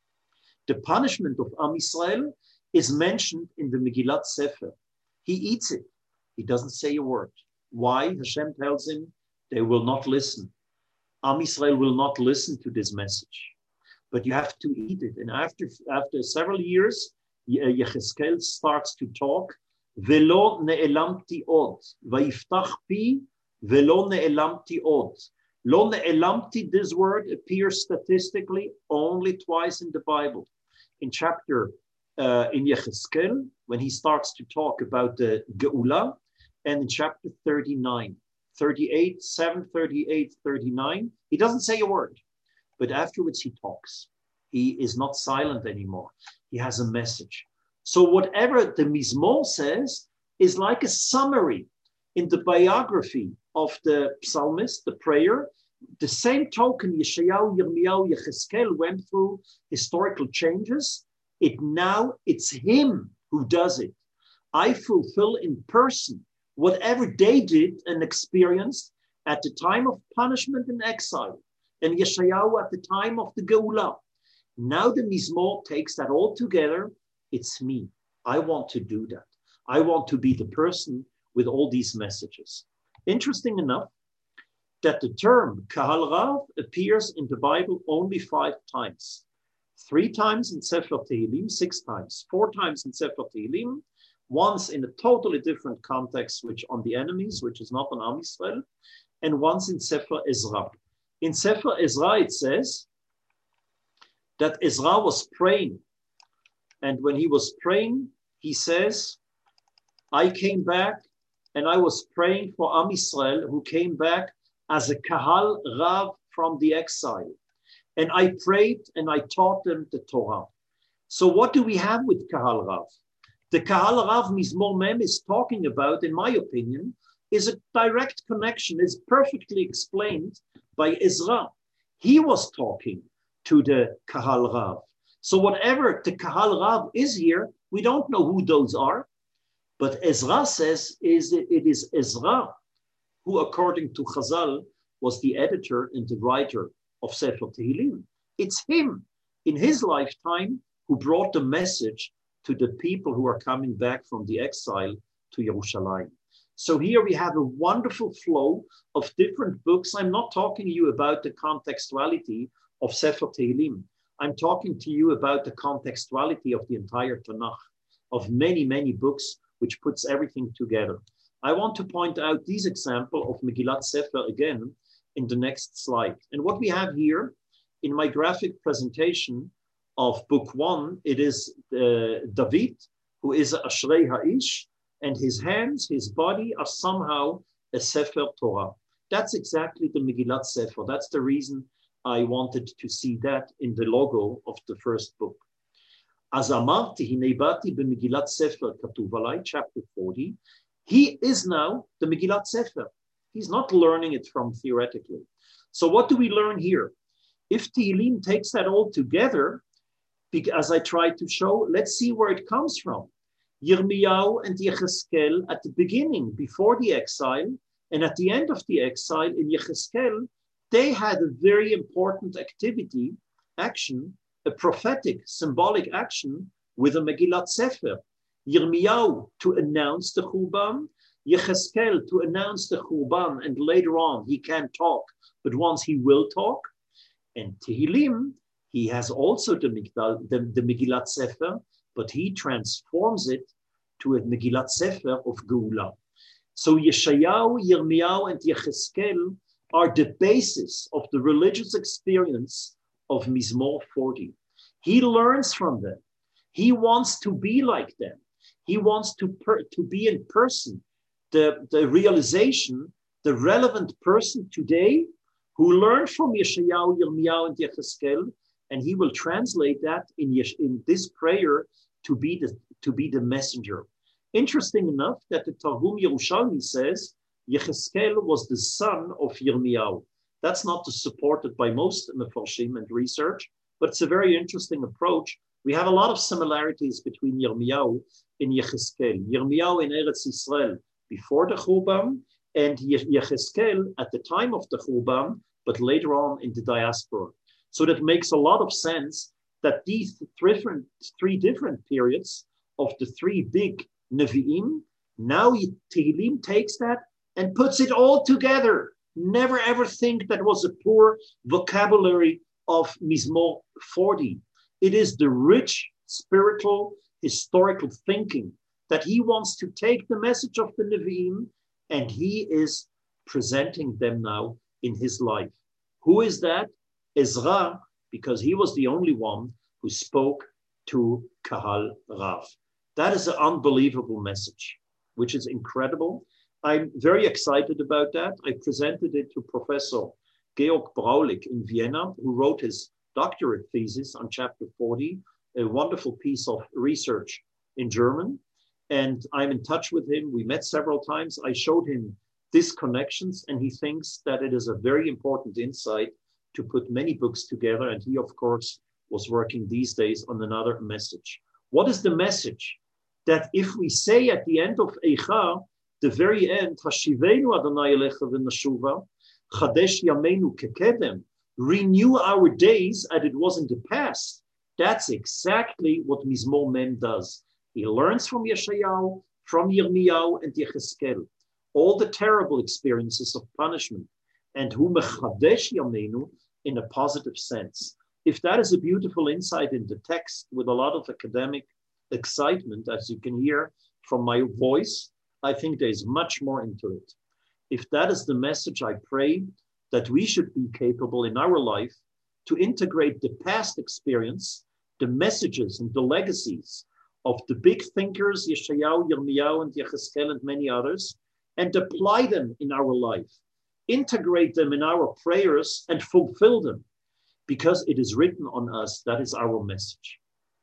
The punishment of Am Yisrael is mentioned in the Megillat Sefer. He eats it. He doesn't say a word. Why? Hashem tells him they will not listen. Am Yisrael will not listen to this message. But you have to eat it. And after, after several years, Yecheskel starts to talk. Velo ne'elamti od. Vayiftach pi velo ne'elamti od. Lo ne'elamti, this word appears statistically only twice in the Bible. In chapter, uh, in Yecheskel, when he starts to talk about the Geulah, and in chapter thirty-nine, thirty-eight, seven, thirty-eight, thirty-nine, he doesn't say a word, but afterwards he talks. He is not silent anymore. He has a message. So whatever the Mizmor says is like a summary in the biography of the psalmist, the prayer. The same token, Yeshayahu, Yirmiyahu, Yecheskel went through historical changes. It now, it's him who does it. I fulfill in person whatever they did and experienced at the time of punishment and exile, and Yeshayahu at the time of the Geulah. Now the Mizmor takes that all together. It's me. I want to do that. I want to be the person with all these messages. Interesting enough that the term Kahal Rav appears in the Bible only five times. Three times in Sefer Tehillim, six times, four times in Sefer Tehillim, once in a totally different context, which on the enemies, which is not on Am Yisrael, and once in Sefer Ezra. In Sefer Ezra, it says that Ezra was praying. And when he was praying, he says, I came back and I was praying for Am Yisrael, who came back as a Kahal Rav from the exile. And I prayed and I taught them the Torah. So what do we have with Kahal Rav? The Kahal Rav Mizmor Mem is talking about, in my opinion, is a direct connection, is perfectly explained by Ezra. He was talking to the Kahal Rav. So whatever the Kahal Rav is here, we don't know who those are. But Ezra says is it is Ezra who, according to Chazal, was the editor and the writer of Sefer Tehillim. It's him in his lifetime who brought the message to the people who are coming back from the exile to Yerushalayim. So here we have a wonderful flow of different books. I'm not talking to you about the contextuality of Sefer Tehillim. I'm talking to you about the contextuality of the entire Tanakh, of many, many books, which puts everything together. I want to point out this example of Megillat Sefer again in the next slide. And what we have here in my graphic presentation of book one, it is uh, David, who is Ashrei Ha'ish, and his hands, his body are somehow a Sefer Torah. That's exactly the Megillat Sefer. That's the reason I wanted to see that in the logo of the first book. As amarti hinei bati b'Megillat Sefer katuv alai, chapter forty. He is now the Megillat Sefer. He's not learning it from theoretically. So what do we learn here? If Tehillim takes that all together, as I tried to show, let's see where it comes from. Yirmiyahu and Yecheskel at the beginning, before the exile, and at the end of the exile in Yecheskel, they had a very important activity, action, a prophetic, symbolic action with a Megillat Sefer. Yirmiyahu to announce the Churban, Yecheskel to announce the Churban, and later on he can't talk, but once he will talk. And Tehillim, he has also the, Migdal, the, the Megillat Sefer, but he transforms it to a Megillat Sefer of Geula. So Yeshayahu, Yirmiyahu, and Yecheskel are the basis of the religious experience of Mizmor forty. He learns from them. He wants to be like them. He wants to, per, to be in person, the, the realization, the relevant person today who learned from Yeshayahu, Yirmiyahu, and Yecheskel, and he will translate that in, Yesh, in this prayer to be, the, to be the messenger. Interesting enough that the Targum Yerushalmi says Yecheskel was the son of Yirmiyahu. That's not supported by most Mefarshim and research, but it's a very interesting approach. We have a lot of similarities between Yirmiyahu and Yecheskel. Yirmiyahu in Eretz Yisrael before the Churban, and Yecheskel at the time of the Churban, but later on in the diaspora. So that makes a lot of sense that these three different, three different periods of the three big Nevi'im, now Tehillim takes that and puts it all together. Never ever think that was a poor vocabulary of Mizmor forty. It is the rich spiritual, historical thinking that he wants to take the message of the Nevi'im, and he is presenting them now in his life. Who is that? Ezra, because he was the only one who spoke to Kahal Rav. That is an unbelievable message, which is incredible. I'm very excited about that. I presented it to Professor Georg Braulik in Vienna, who wrote his doctorate thesis on chapter forty, a wonderful piece of research in German. And I'm in touch with him. We met several times. I showed him these connections, and he thinks that it is a very important insight to put many books together. And he, of course, was working these days on another message. What is the message? That if we say at the end of Eicha, the very end, Hashivenu Adonai Elecha v'nashuva, Chadesh Yameinu kekedem, renew our days as it was in the past. That's exactly what Mizmor Mem does. He learns from Yeshayahu, from Yirmiyahu, and Yecheskel, all the terrible experiences of punishment, and hu mechadesh Yameinu in a positive sense. If that is a beautiful insight in the text with a lot of academic excitement, as you can hear from my voice, I think there's much more into it. If that is the message, I pray that we should be capable in our life to integrate the past experience, the messages and the legacies of the big thinkers, Yeshayahu, Yirmiyahu, and Yechezkel, and many others, and apply them in our life, integrate them in our prayers, and fulfill them, because it is written on us. That is our message.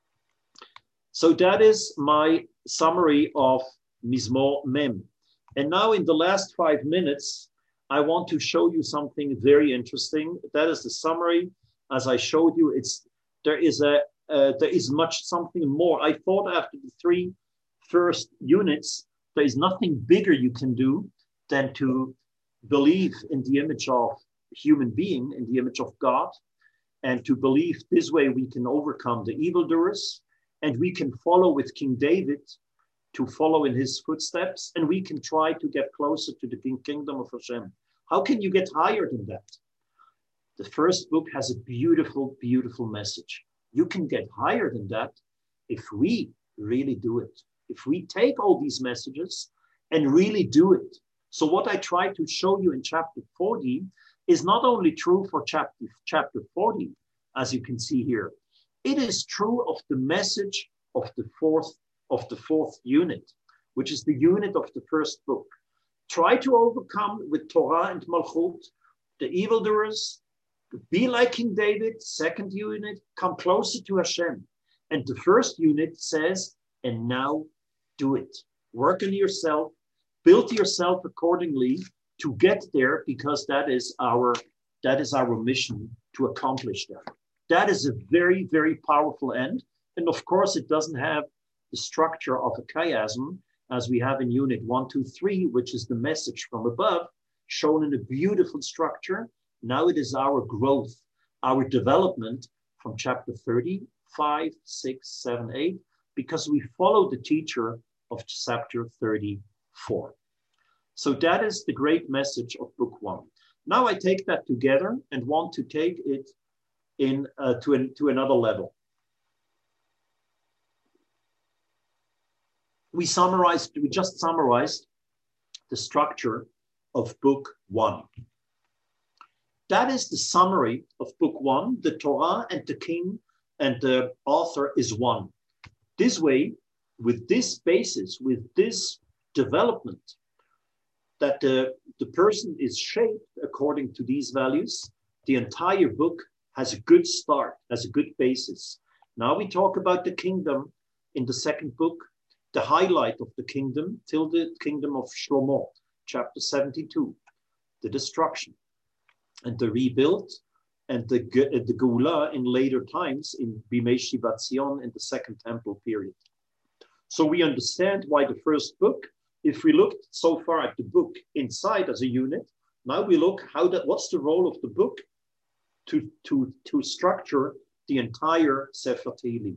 So that is my summary of Mizmor Mem. And now in the last five minutes, I want to show you something very interesting. That is the summary. As I showed you, it's there is a uh, there is much something more. I thought after the three first units, there is nothing bigger you can do than to believe in the image of a human being, in the image of God, and to believe this way we can overcome the evildoers, and we can follow with King David, to follow in his footsteps, and we can try to get closer to the kingdom of Hashem. How can you get higher than that? The first book has a beautiful, beautiful message. You can get higher than that if we really do it. If we take all these messages and really do it. So what I try to show you in chapter forty is not only true for chapter, chapter forty, as you can see here. It is true of the message of the fourth of the fourth unit, which is the unit of the first book. Try to overcome with Torah and Malchut the evildoers. Be like King David. Second unit, come closer to Hashem. And the first unit says, and now do it. Work on yourself, build yourself accordingly to get there, because that is our that is our mission to accomplish that. That is a very, very powerful end. And of course, it doesn't have the structure of a chiasm as we have in unit one, two, three, which is the message from above, shown in a beautiful structure. Now it is our growth, our development from chapter thirty, five, six, seven, eight, because we follow the teacher of chapter thirty-four. So that is the great message of book one. Now I take that together and want to take it in uh, to, an, to another level. We summarized, we just summarized the structure of book one. That is the summary of book one. The Torah and the king and the author is one. This way, with this basis, with this development, that the, the person is shaped according to these values, the entire book has a good start, has a good basis. Now we talk about the kingdom in the second book, the highlight of the kingdom till the kingdom of Shlomo, chapter seventy-two, the destruction and the rebuild and the, the Geula in later times in Bimei Shivat Zion in the second temple period. So we understand why the first book, if we looked so far at the book inside as a unit, now we look how that, what's the role of the book to, to, to structure the entire Sefer Tehillim.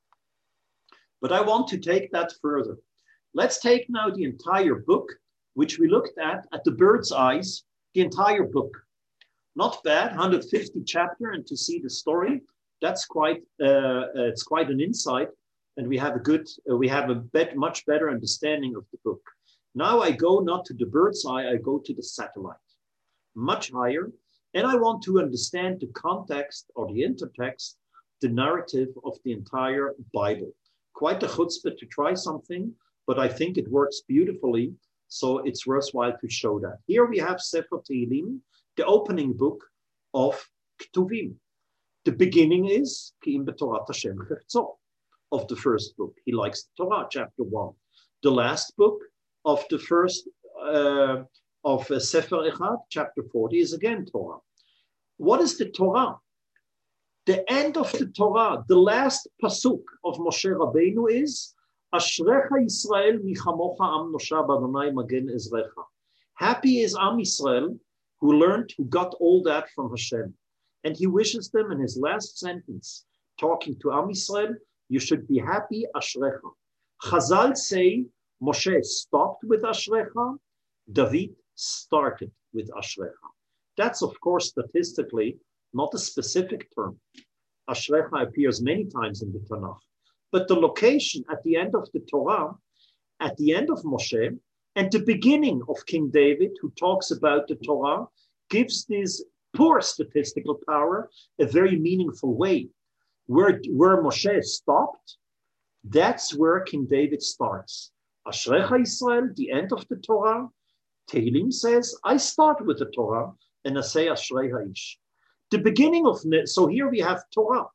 But I want to take that further. Let's take now the entire book, which we looked at at the bird's eyes, the entire book. Not bad, one hundred fifty chapter, and to see the story, that's quite, uh, it's quite an insight, and we have a good, uh, we have a bet, much better understanding of the book. Now I go not to the bird's eye, I go to the satellite, much higher, and I want to understand the context or the intertext, the narrative of the entire Bible. Quite a chutzpah to try something, but I think it works beautifully, so it's worthwhile to show that. Here we have Sefer Tehillim, the opening book of Ketuvim. The beginning is Ki'im B'Torat Hashem Chefzo, of the first book. He likes the Torah, chapter one. The last book of the first, uh, of uh, Sefer Echad, chapter forty, is again Torah. What is the Torah? The end of the Torah, the last pasuk of Moshe Rabbeinu is Ashrecha Yisrael michamocha am nosha b'Adonai magen ezrecha. Happy is Am Yisrael, who learned, who got all that from Hashem. And he wishes them in his last sentence, talking to Am Yisrael, you should be happy, Ashrecha. Chazal say Moshe stopped with Ashrecha, David started with Ashrecha. That's, of course, statistically not a specific term. Ashrecha appears many times in the Tanakh. But the location at the end of the Torah, at the end of Moshe, and the beginning of King David, who talks about the Torah, gives this poor statistical power a very meaningful way. Where, where Moshe stopped, That's where King David starts. Ashrecha Yisrael, the end of the Torah. Tehillim says, I start with the Torah and I say Ashrei Ha'ish. The beginning of, so here we have Torah.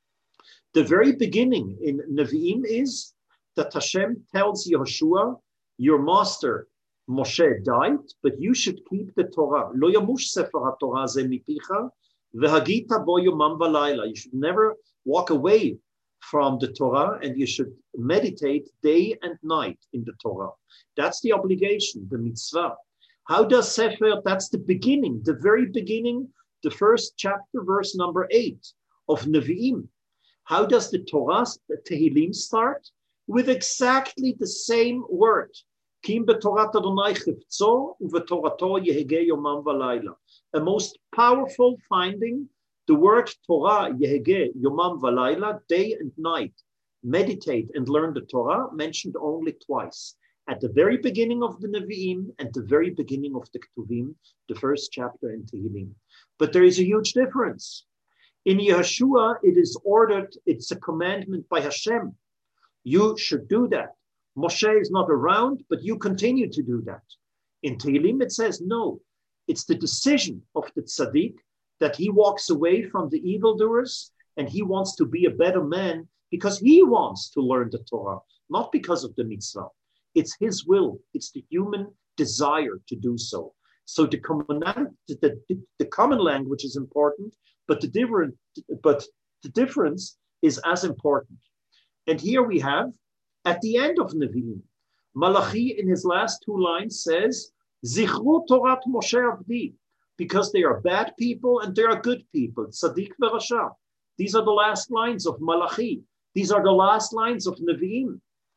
The very beginning in Nevi'im is that Hashem tells Yehoshua, your master Moshe died, but you should keep the Torah. Lo yamush sefer haTorah ze mipicha, v'hagita bo yomam v'layla. You should never walk away from the Torah, and you should meditate day and night in the Torah. That's the obligation, the mitzvah. How does Sefer, that's the beginning, the very beginning, the first chapter, verse number eight of Nevi'im. How does the Torah, the Tehillim start? With exactly the same word. Kim b'Torat Adonai chifzo u'v'torato yehege yomam v'layla. A most powerful finding, the word Torah, yehege, yomam v'layla, day and night. Meditate and learn the Torah, mentioned only twice. At the very beginning of the Nevi'im and the very beginning of the Ketuvim, the first chapter in Tehillim. But there is a huge difference. In Yehoshua, it is ordered, it's a commandment by Hashem. You should do that. Moshe is not around, but you continue to do that. In Tehillim, it says, no, it's the decision of the tzaddik that he walks away from the evildoers and he wants to be a better man because he wants to learn the Torah, not because of the mitzvah. It's his will. It's the human desire to do so. So the common, the, the, the common language is important, but the different, but the difference is as important. And here we have, at the end of Nevi'im, Malachi in his last two lines says, Zichru Torat Moshe Avdi, because they are bad people and they are good people. Tzaddik v'Rasha. These are the last lines of Malachi. These are the last lines of Nevi'im.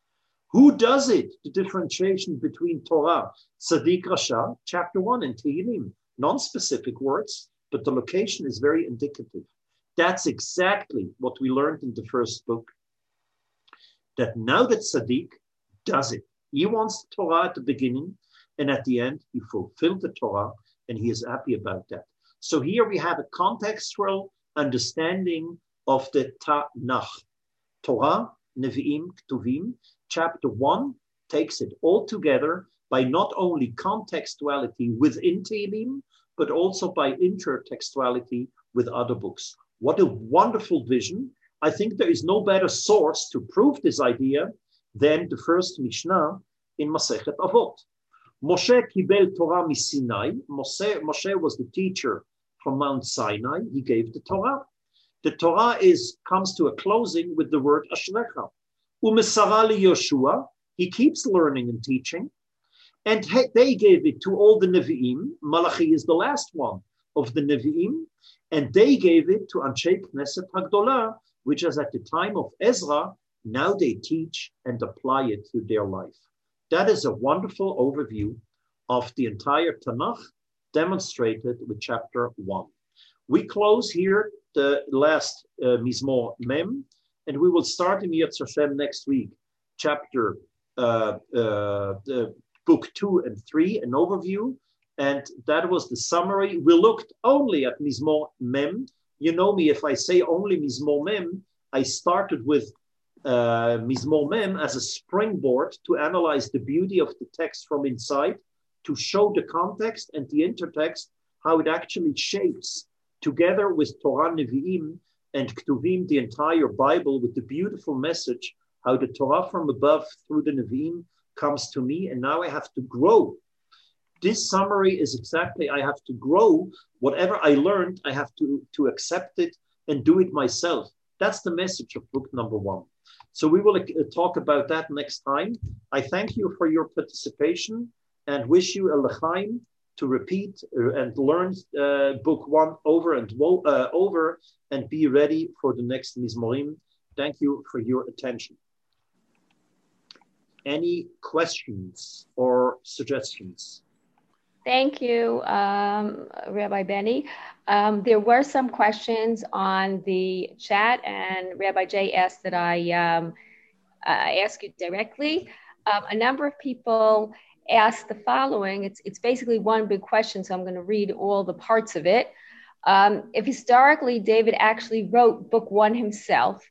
Who does it? The differentiation between Torah, Tzaddik, Rasha, chapter one, and Tehillim. Non-specific words, but the location is very indicative. That's exactly what we learned in the first book. That now that Tzaddik does it, he wants the Torah at the beginning, and at the end, he fulfilled the Torah, and he is happy about that. So here we have a contextual understanding of the Tanakh. Torah, Nevi'im, Ketuvim, chapter one takes it all together by not only contextuality within Tehillim, but also by intertextuality with other books. What a wonderful vision. I think there is no better source to prove this idea than the first Mishnah in Masechet Avot. Moshe kibel Torah miSinai. Moshe, Moshe was the teacher from Mount Sinai. He gave the Torah. The Torah is comes to a closing with the word Ashrecha. Umesara liYoshua. He keeps learning and teaching. And he, they gave it to all the Nevi'im. Malachi is the last one of the Nevi'im. And they gave it to Anshe Knesset Hagdolah, which is at the time of Ezra. Now they teach and apply it to their life. That is a wonderful overview of the entire Tanakh demonstrated with chapter one. We close here the last uh, Mizmor Mem, and we will start in Yetzer Hashem next week, chapter uh, uh, the book two and three, an overview. And that was the summary. We looked only at Mizmor Mem. You know me, if I say only Mizmor Mem, I started with uh, Mizmor Mem as a springboard to analyze the beauty of the text from inside, to show the context and the intertext, how it actually shapes, together with Torah, Nevi'im, and Ketuvim, the entire Bible, with the beautiful message, how the Torah from above through the Nevi'im comes to me, and now I have to grow. This summary is exactly, I have to grow. Whatever I learned, I have to, to accept it and do it myself. That's the message of book number one. So we will uh, talk about that next time. I thank you for your participation and wish you a l'chaim to repeat uh, and learn uh, book one over and wo- uh, over and be ready for the next Mizmorim. Thank you for your attention. Any questions or suggestions? Thank you, um, Rabbi Benny. Um, there were some questions on the chat, and Rabbi Jay asked that I um, uh, ask you directly. Um, a number of people asked the following. It's, it's basically one big question, so I'm going to read all the parts of it. Um, if historically David actually wrote book one himself,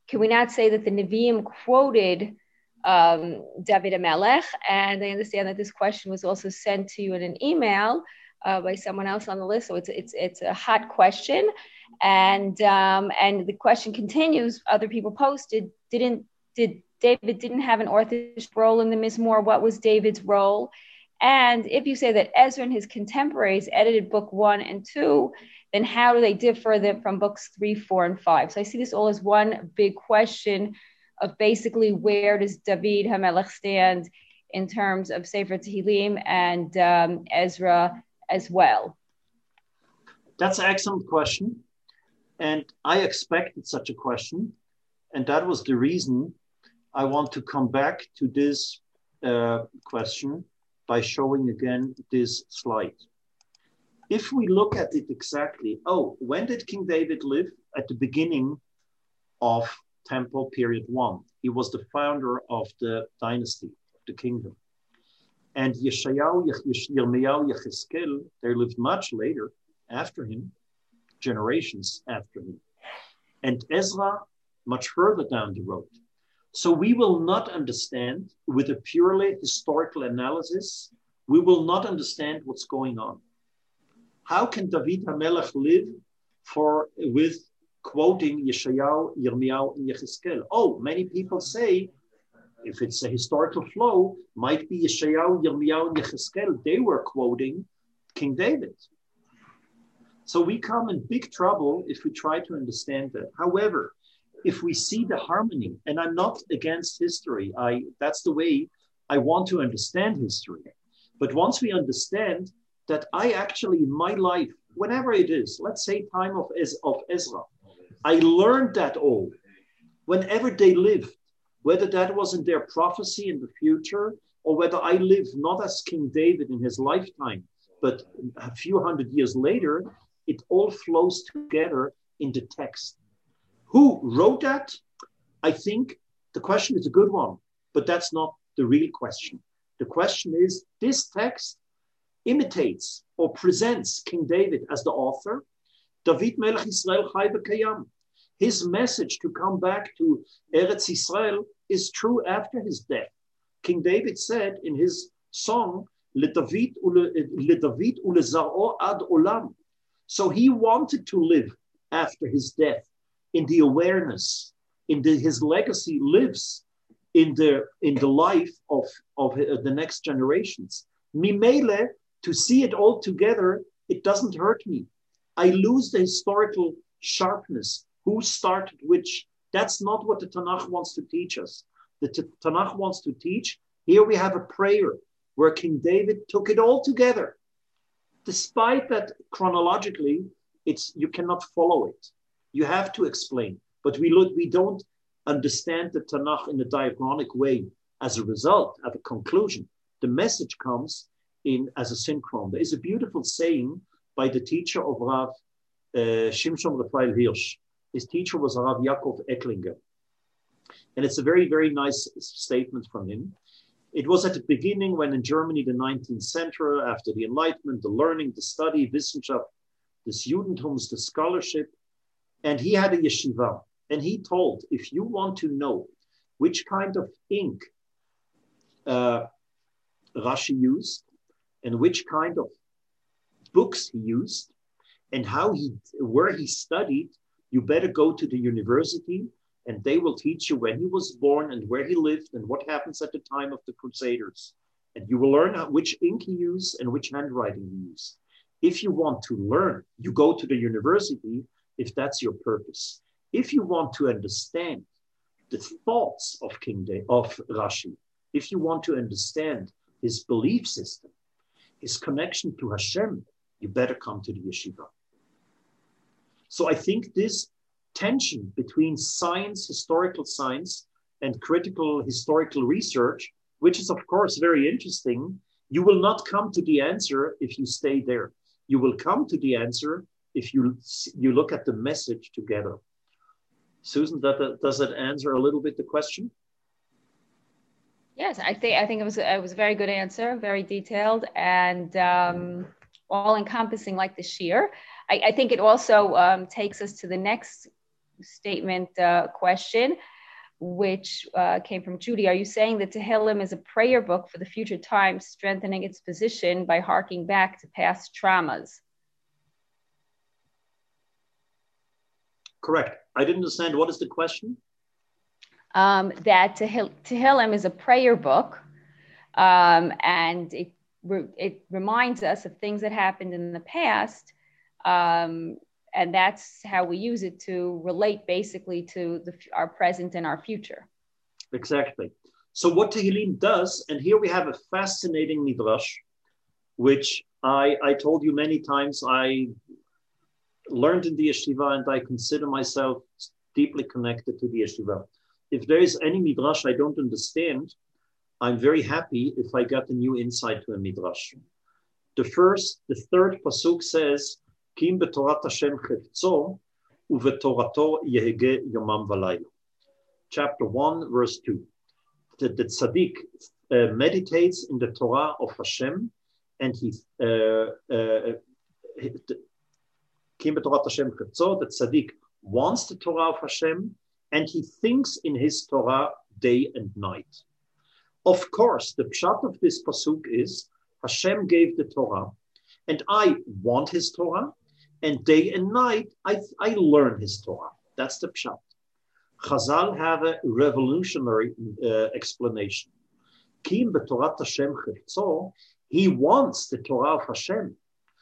can we not say that the Nevi'im quoted um, David HaMelech? And I understand that this question was also sent to you in an email uh, by someone else on the list. So it's it's it's a hot question, and um, and the question continues. Other people posted. Didn't did David didn't have an orthodox role in the Mizmor? What was David's role? And if you say that Ezra and his contemporaries edited book one and two, then how do they differ them from books three, four, and five? So I see this all as one big question of basically where does David HaMelech stand in terms of Sefer Tehillim and um, Ezra as well? That's an excellent question. And I expected such a question. And that was the reason I want to come back to this uh, question by showing again this slide. If we look at it exactly, oh, when did King David live? At the beginning of Temple period one. He was the founder of the dynasty, of the kingdom. And Yeshayahu, Yirmiyahu, Yechezkel, they lived much later after him, generations after him. And Ezra, much further down the road. So we will not understand, with a purely historical analysis, we will not understand what's going on. How can David HaMelech live for with quoting Yeshayahu, Yirmiyahu, and Yechezkel? Oh, many people say, if it's a historical flow, might be Yeshayahu, Yirmiyahu, and Yechezkel. They were quoting King David. So we come in big trouble if we try to understand that. However, if we see the harmony, and I'm not against history, I that's the way I want to understand history. But once we understand that I actually, in my life, whenever it is, let's say time of, Ez- of Ezra, I learned that all, whenever they lived, whether that was in their prophecy in the future, or whether I lived not as King David in his lifetime, but a few hundred years later, it all flows together in the text. Who wrote that? I think the question is a good one, but that's not the real question. The question is, this text imitates or presents King David as the author. David Melech Yisrael Chai V'Kayam. His message to come back to Eretz Yisrael is true after his death. King David said in his song, LeDavid uleZar'o ad olam. So he wanted to live after his death in the awareness, in the, his legacy lives in the in the life of, of the next generations. Mimele, to see it all together, it doesn't hurt me. I lose the historical sharpness. Who started which? That's not what the Tanakh wants to teach us. The T- Tanakh wants to teach, here we have a prayer where King David took it all together. Despite that chronologically, it's you cannot follow it. You have to explain. But we look, we don't understand the Tanakh in a diachronic way. As a result, at a conclusion, the message comes in as a synchron. There is a beautiful saying by the teacher of Rav uh, Shimshon Raphael Hirsch. His teacher was Rav Yaakov Ecklinger. And it's a very, very nice statement from him. It was at the beginning when in Germany, the nineteenth century, after the Enlightenment, the learning, the study, Wissenschaft, this Judentums, the scholarship, and he had a yeshiva. And he told, if you want to know which kind of ink uh, Rashi used and which kind of books he used and how he, where he studied, you better go to the university and they will teach you when he was born and where he lived and what happens at the time of the Crusaders. And you will learn how, which ink he used and which handwriting he used. If you want to learn, you go to the university if that's your purpose. If you want to understand the thoughts of King De- of Rashi, if you want to understand his belief system, his connection to Hashem, you better come to the yeshiva. So I think this tension between science, historical science, and critical historical research, which is of course very interesting, you will not come to the answer if you stay there. You will come to the answer if you, you look at the message together. Susan, that, does that answer a little bit the question? Yes, I think I think it was it was a very good answer, very detailed and um, all encompassing, like the sheer. I, I think it also um, takes us to the next statement uh, question, which uh, came from Judy. Are you saying that Tehillim is a prayer book for the future times, strengthening its position by harking back to past traumas? Correct. I didn't understand. What is the question? Um, that Tehil- Tehillim is a prayer book, um, and it re- it reminds us of things that happened in the past, um, and that's how we use it to relate basically to the, our present and our future. Exactly. So what Tehillim does, and here we have a fascinating midrash, which I, I told you many times, I learned in the yeshiva, and I consider myself deeply connected to the yeshiva. If there is any midrash I don't understand, I'm very happy if I got a new insight to a midrash. The first, the third pasuk says, Kim betorat Hashem chefzo, uvetorato yehege yomam v'layla. Chapter one, verse two. The, the tzaddik uh, meditates in the Torah of Hashem, and he uh, uh, Kim betorat Hashem chefzo, the tzaddik wants the Torah of Hashem, and he thinks in his Torah day and night. Of course, the pshat of this pasuk is Hashem gave the Torah, and I want his Torah, and day and night I, I learn his Torah. That's the pshat. Chazal have a revolutionary uh, explanation. Kim b'torat Hashem chefzo, he wants the Torah of Hashem.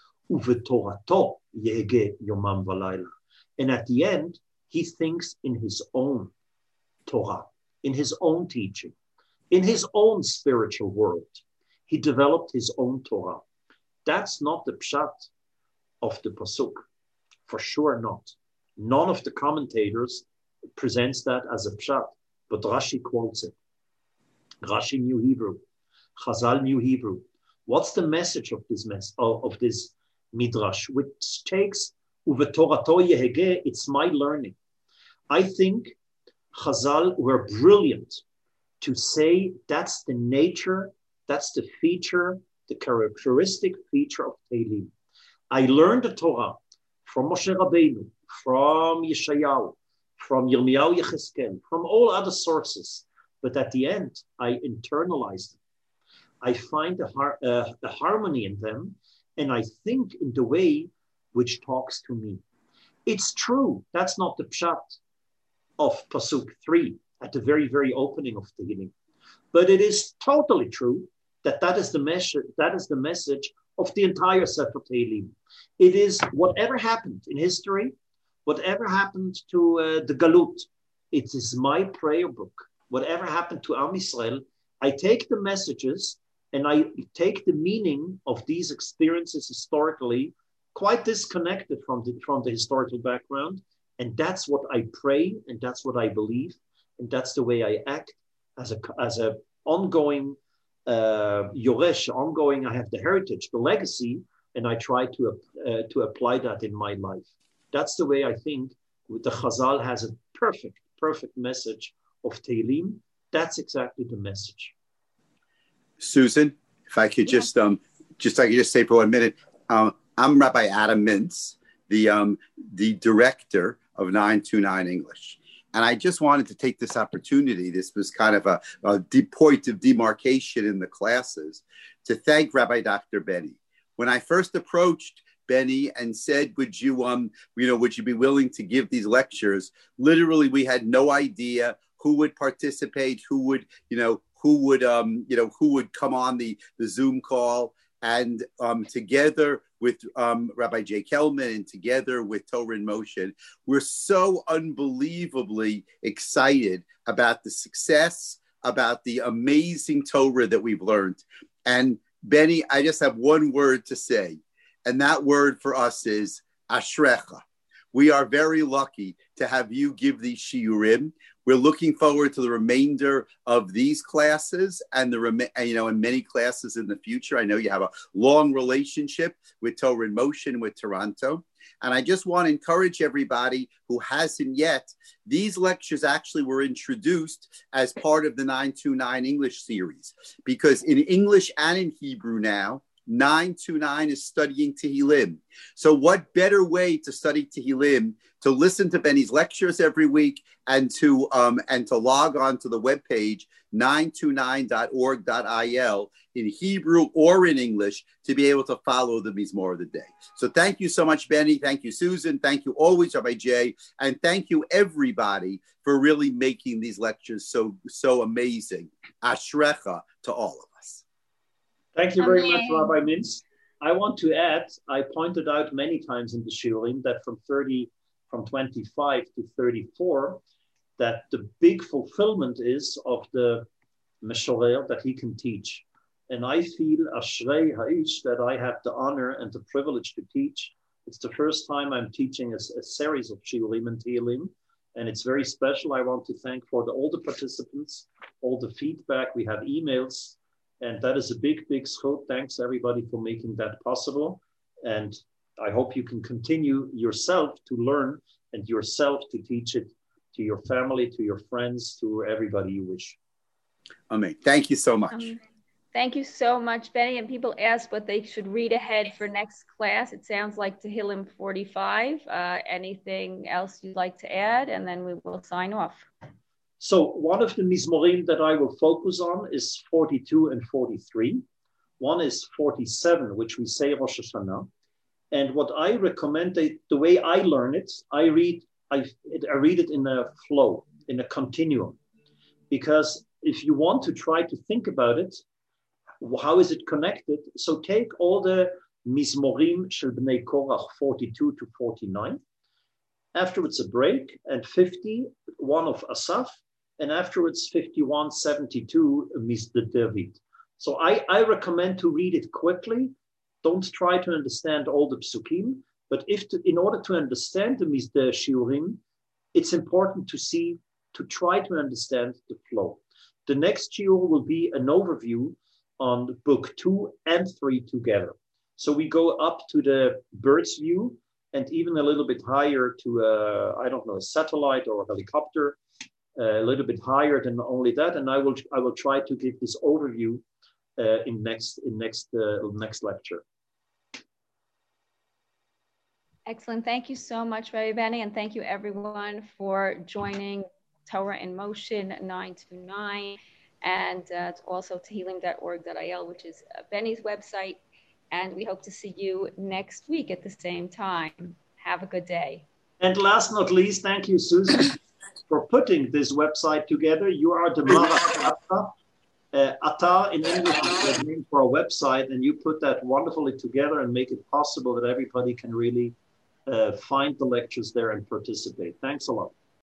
Uvetorato yehege yomam v'layla. And at the end, he thinks in his own Torah, in his own teaching, in his own spiritual world. He developed his own Torah. That's not the pshat of the pasuk, for sure not. None of the commentators presents that as a pshat, but Rashi quotes it. Rashi knew Hebrew. Chazal knew Hebrew. What's the message of this mess of, of this midrash, which takes uvetorato yehege? It's my learning. I think Chazal were brilliant to say that's the nature, that's the feature, the characteristic feature of Tehillim. I learned the Torah from Moshe Rabbeinu, from Yeshayahu, from Yirmiyahu Yecheskel, from all other sources, but at the end, I internalized them. I find a, har- uh, a harmony in them, and I think in the way which talks to me. It's true, that's not the pshat of Pasuk three, at the very, very opening of Tehillim. But it is totally true that that is the message, that is the message of the entire Sefer Tehillim. It is whatever happened in history, whatever happened to uh, the Galut, it is my prayer book. Whatever happened to Am Yisrael, I take the messages and I take the meaning of these experiences historically, quite disconnected from the, from the historical background. And that's what I pray, and that's what I believe, and that's the way I act as a as a ongoing uh, yoresh, ongoing. I have the heritage, the legacy, and I try to uh, to apply that in my life. That's the way I think. The Chazal has a perfect, perfect message of Tehillim. That's exactly the message. Susan, if I could just um just I could just say for one minute, um, I'm Rabbi Adam Mintz, the um the director of nine two nine English. And I just wanted to take this opportunity, this was kind of a, a de- point of demarcation in the classes, to thank Rabbi Doctor Benny. When I first approached Benny and said, would you, um, you know, would you be willing to give these lectures? Literally, we had no idea who would participate, who would, you know, who would, um, you know, who would come on the, the Zoom call. And um, together with um, Rabbi Jay Kelman and together with Torah in Motion, we're so unbelievably excited about the success, about the amazing Torah that we've learned. And Benny, I just have one word to say, and that word for us is Ashrecha. We are very lucky to have you give these shiurim. We're looking forward to the remainder of these classes and the rem- you know, and many classes in the future. I know you have a long relationship with Torah in Motion, with Toronto. And I just want to encourage everybody who hasn't yet, these lectures actually were introduced as part of the nine two nine English series, because in English and in Hebrew now, nine two nine is studying Tehillim. So what better way to study Tehillim, to listen to Benny's lectures every week and to um, and to log on to the webpage nine two nine dot org dot I L in Hebrew or in English to be able to follow the Mizmor of the day. So thank you so much, Benny. Thank you, Susan. Thank you always, Rabbi Jay. And thank you, everybody, for really making these lectures so, so amazing. Ashrecha to all of us. Thank you very Amen. much, Rabbi Mintz. I want to add, I pointed out many times in the shiurim that from thirty, from twenty-five to thirty-four, that the big fulfillment is of the Meshorer that he can teach. And I feel Ashrei Ha'ish that I have the honor and the privilege to teach. It's the first time I'm teaching a, a series of shiurim and Tehillim, and it's very special. I want to thank for the, all the participants, all the feedback. We have emails, and that is a big, big zchut. Thanks everybody for making that possible. And I hope you can continue yourself to learn and yourself to teach it to your family, to your friends, to everybody you wish. Amen. Thank you so much. Um, thank you so much, Benny. And people ask what they should read ahead for next class. It sounds like Tehillim forty-five. Uh, anything else you'd like to add? And then we will sign off. So one of the Mizmorim that I will focus on is forty-two and forty-three. One is forty-seven, which we say Rosh Hashanah. And what I recommend, the, the way I learn it, I read I, I read it in a flow, in a continuum. Because if you want to try to think about it, how is it connected? So take all the Mizmorim Shel Bnei Korach forty-two to forty-nine. Afterwards a break, and fifty, one of Asaf, and afterwards fifty-one, seventy-two, Mister David. So I, I recommend to read it quickly. Don't try to understand all the psukim, but if to, in order to understand the Mister Shiurim, it's important to see, to try to understand the flow. The next shiur will be an overview on book two and three together. So we go up to the bird's view and even a little bit higher to, a, I don't know, a satellite or a helicopter, uh, a little bit higher than only that. And I will I will try to give this overview uh, in next in next uh, next lecture. Excellent. Thank you so much, Rabbi Benny, and thank you everyone for joining Torah in Motion nine two nine, and uh, also Tehillim dot org dot I L, which is Benny's website. And we hope to see you next week at the same time. Have a good day. And last but not least, thank you, Susan, for putting this website together. You are the Marach uh, Atar in English is the name for a website, and you put that wonderfully together and make it possible that everybody can really uh, find the lectures there and participate. Thanks a lot.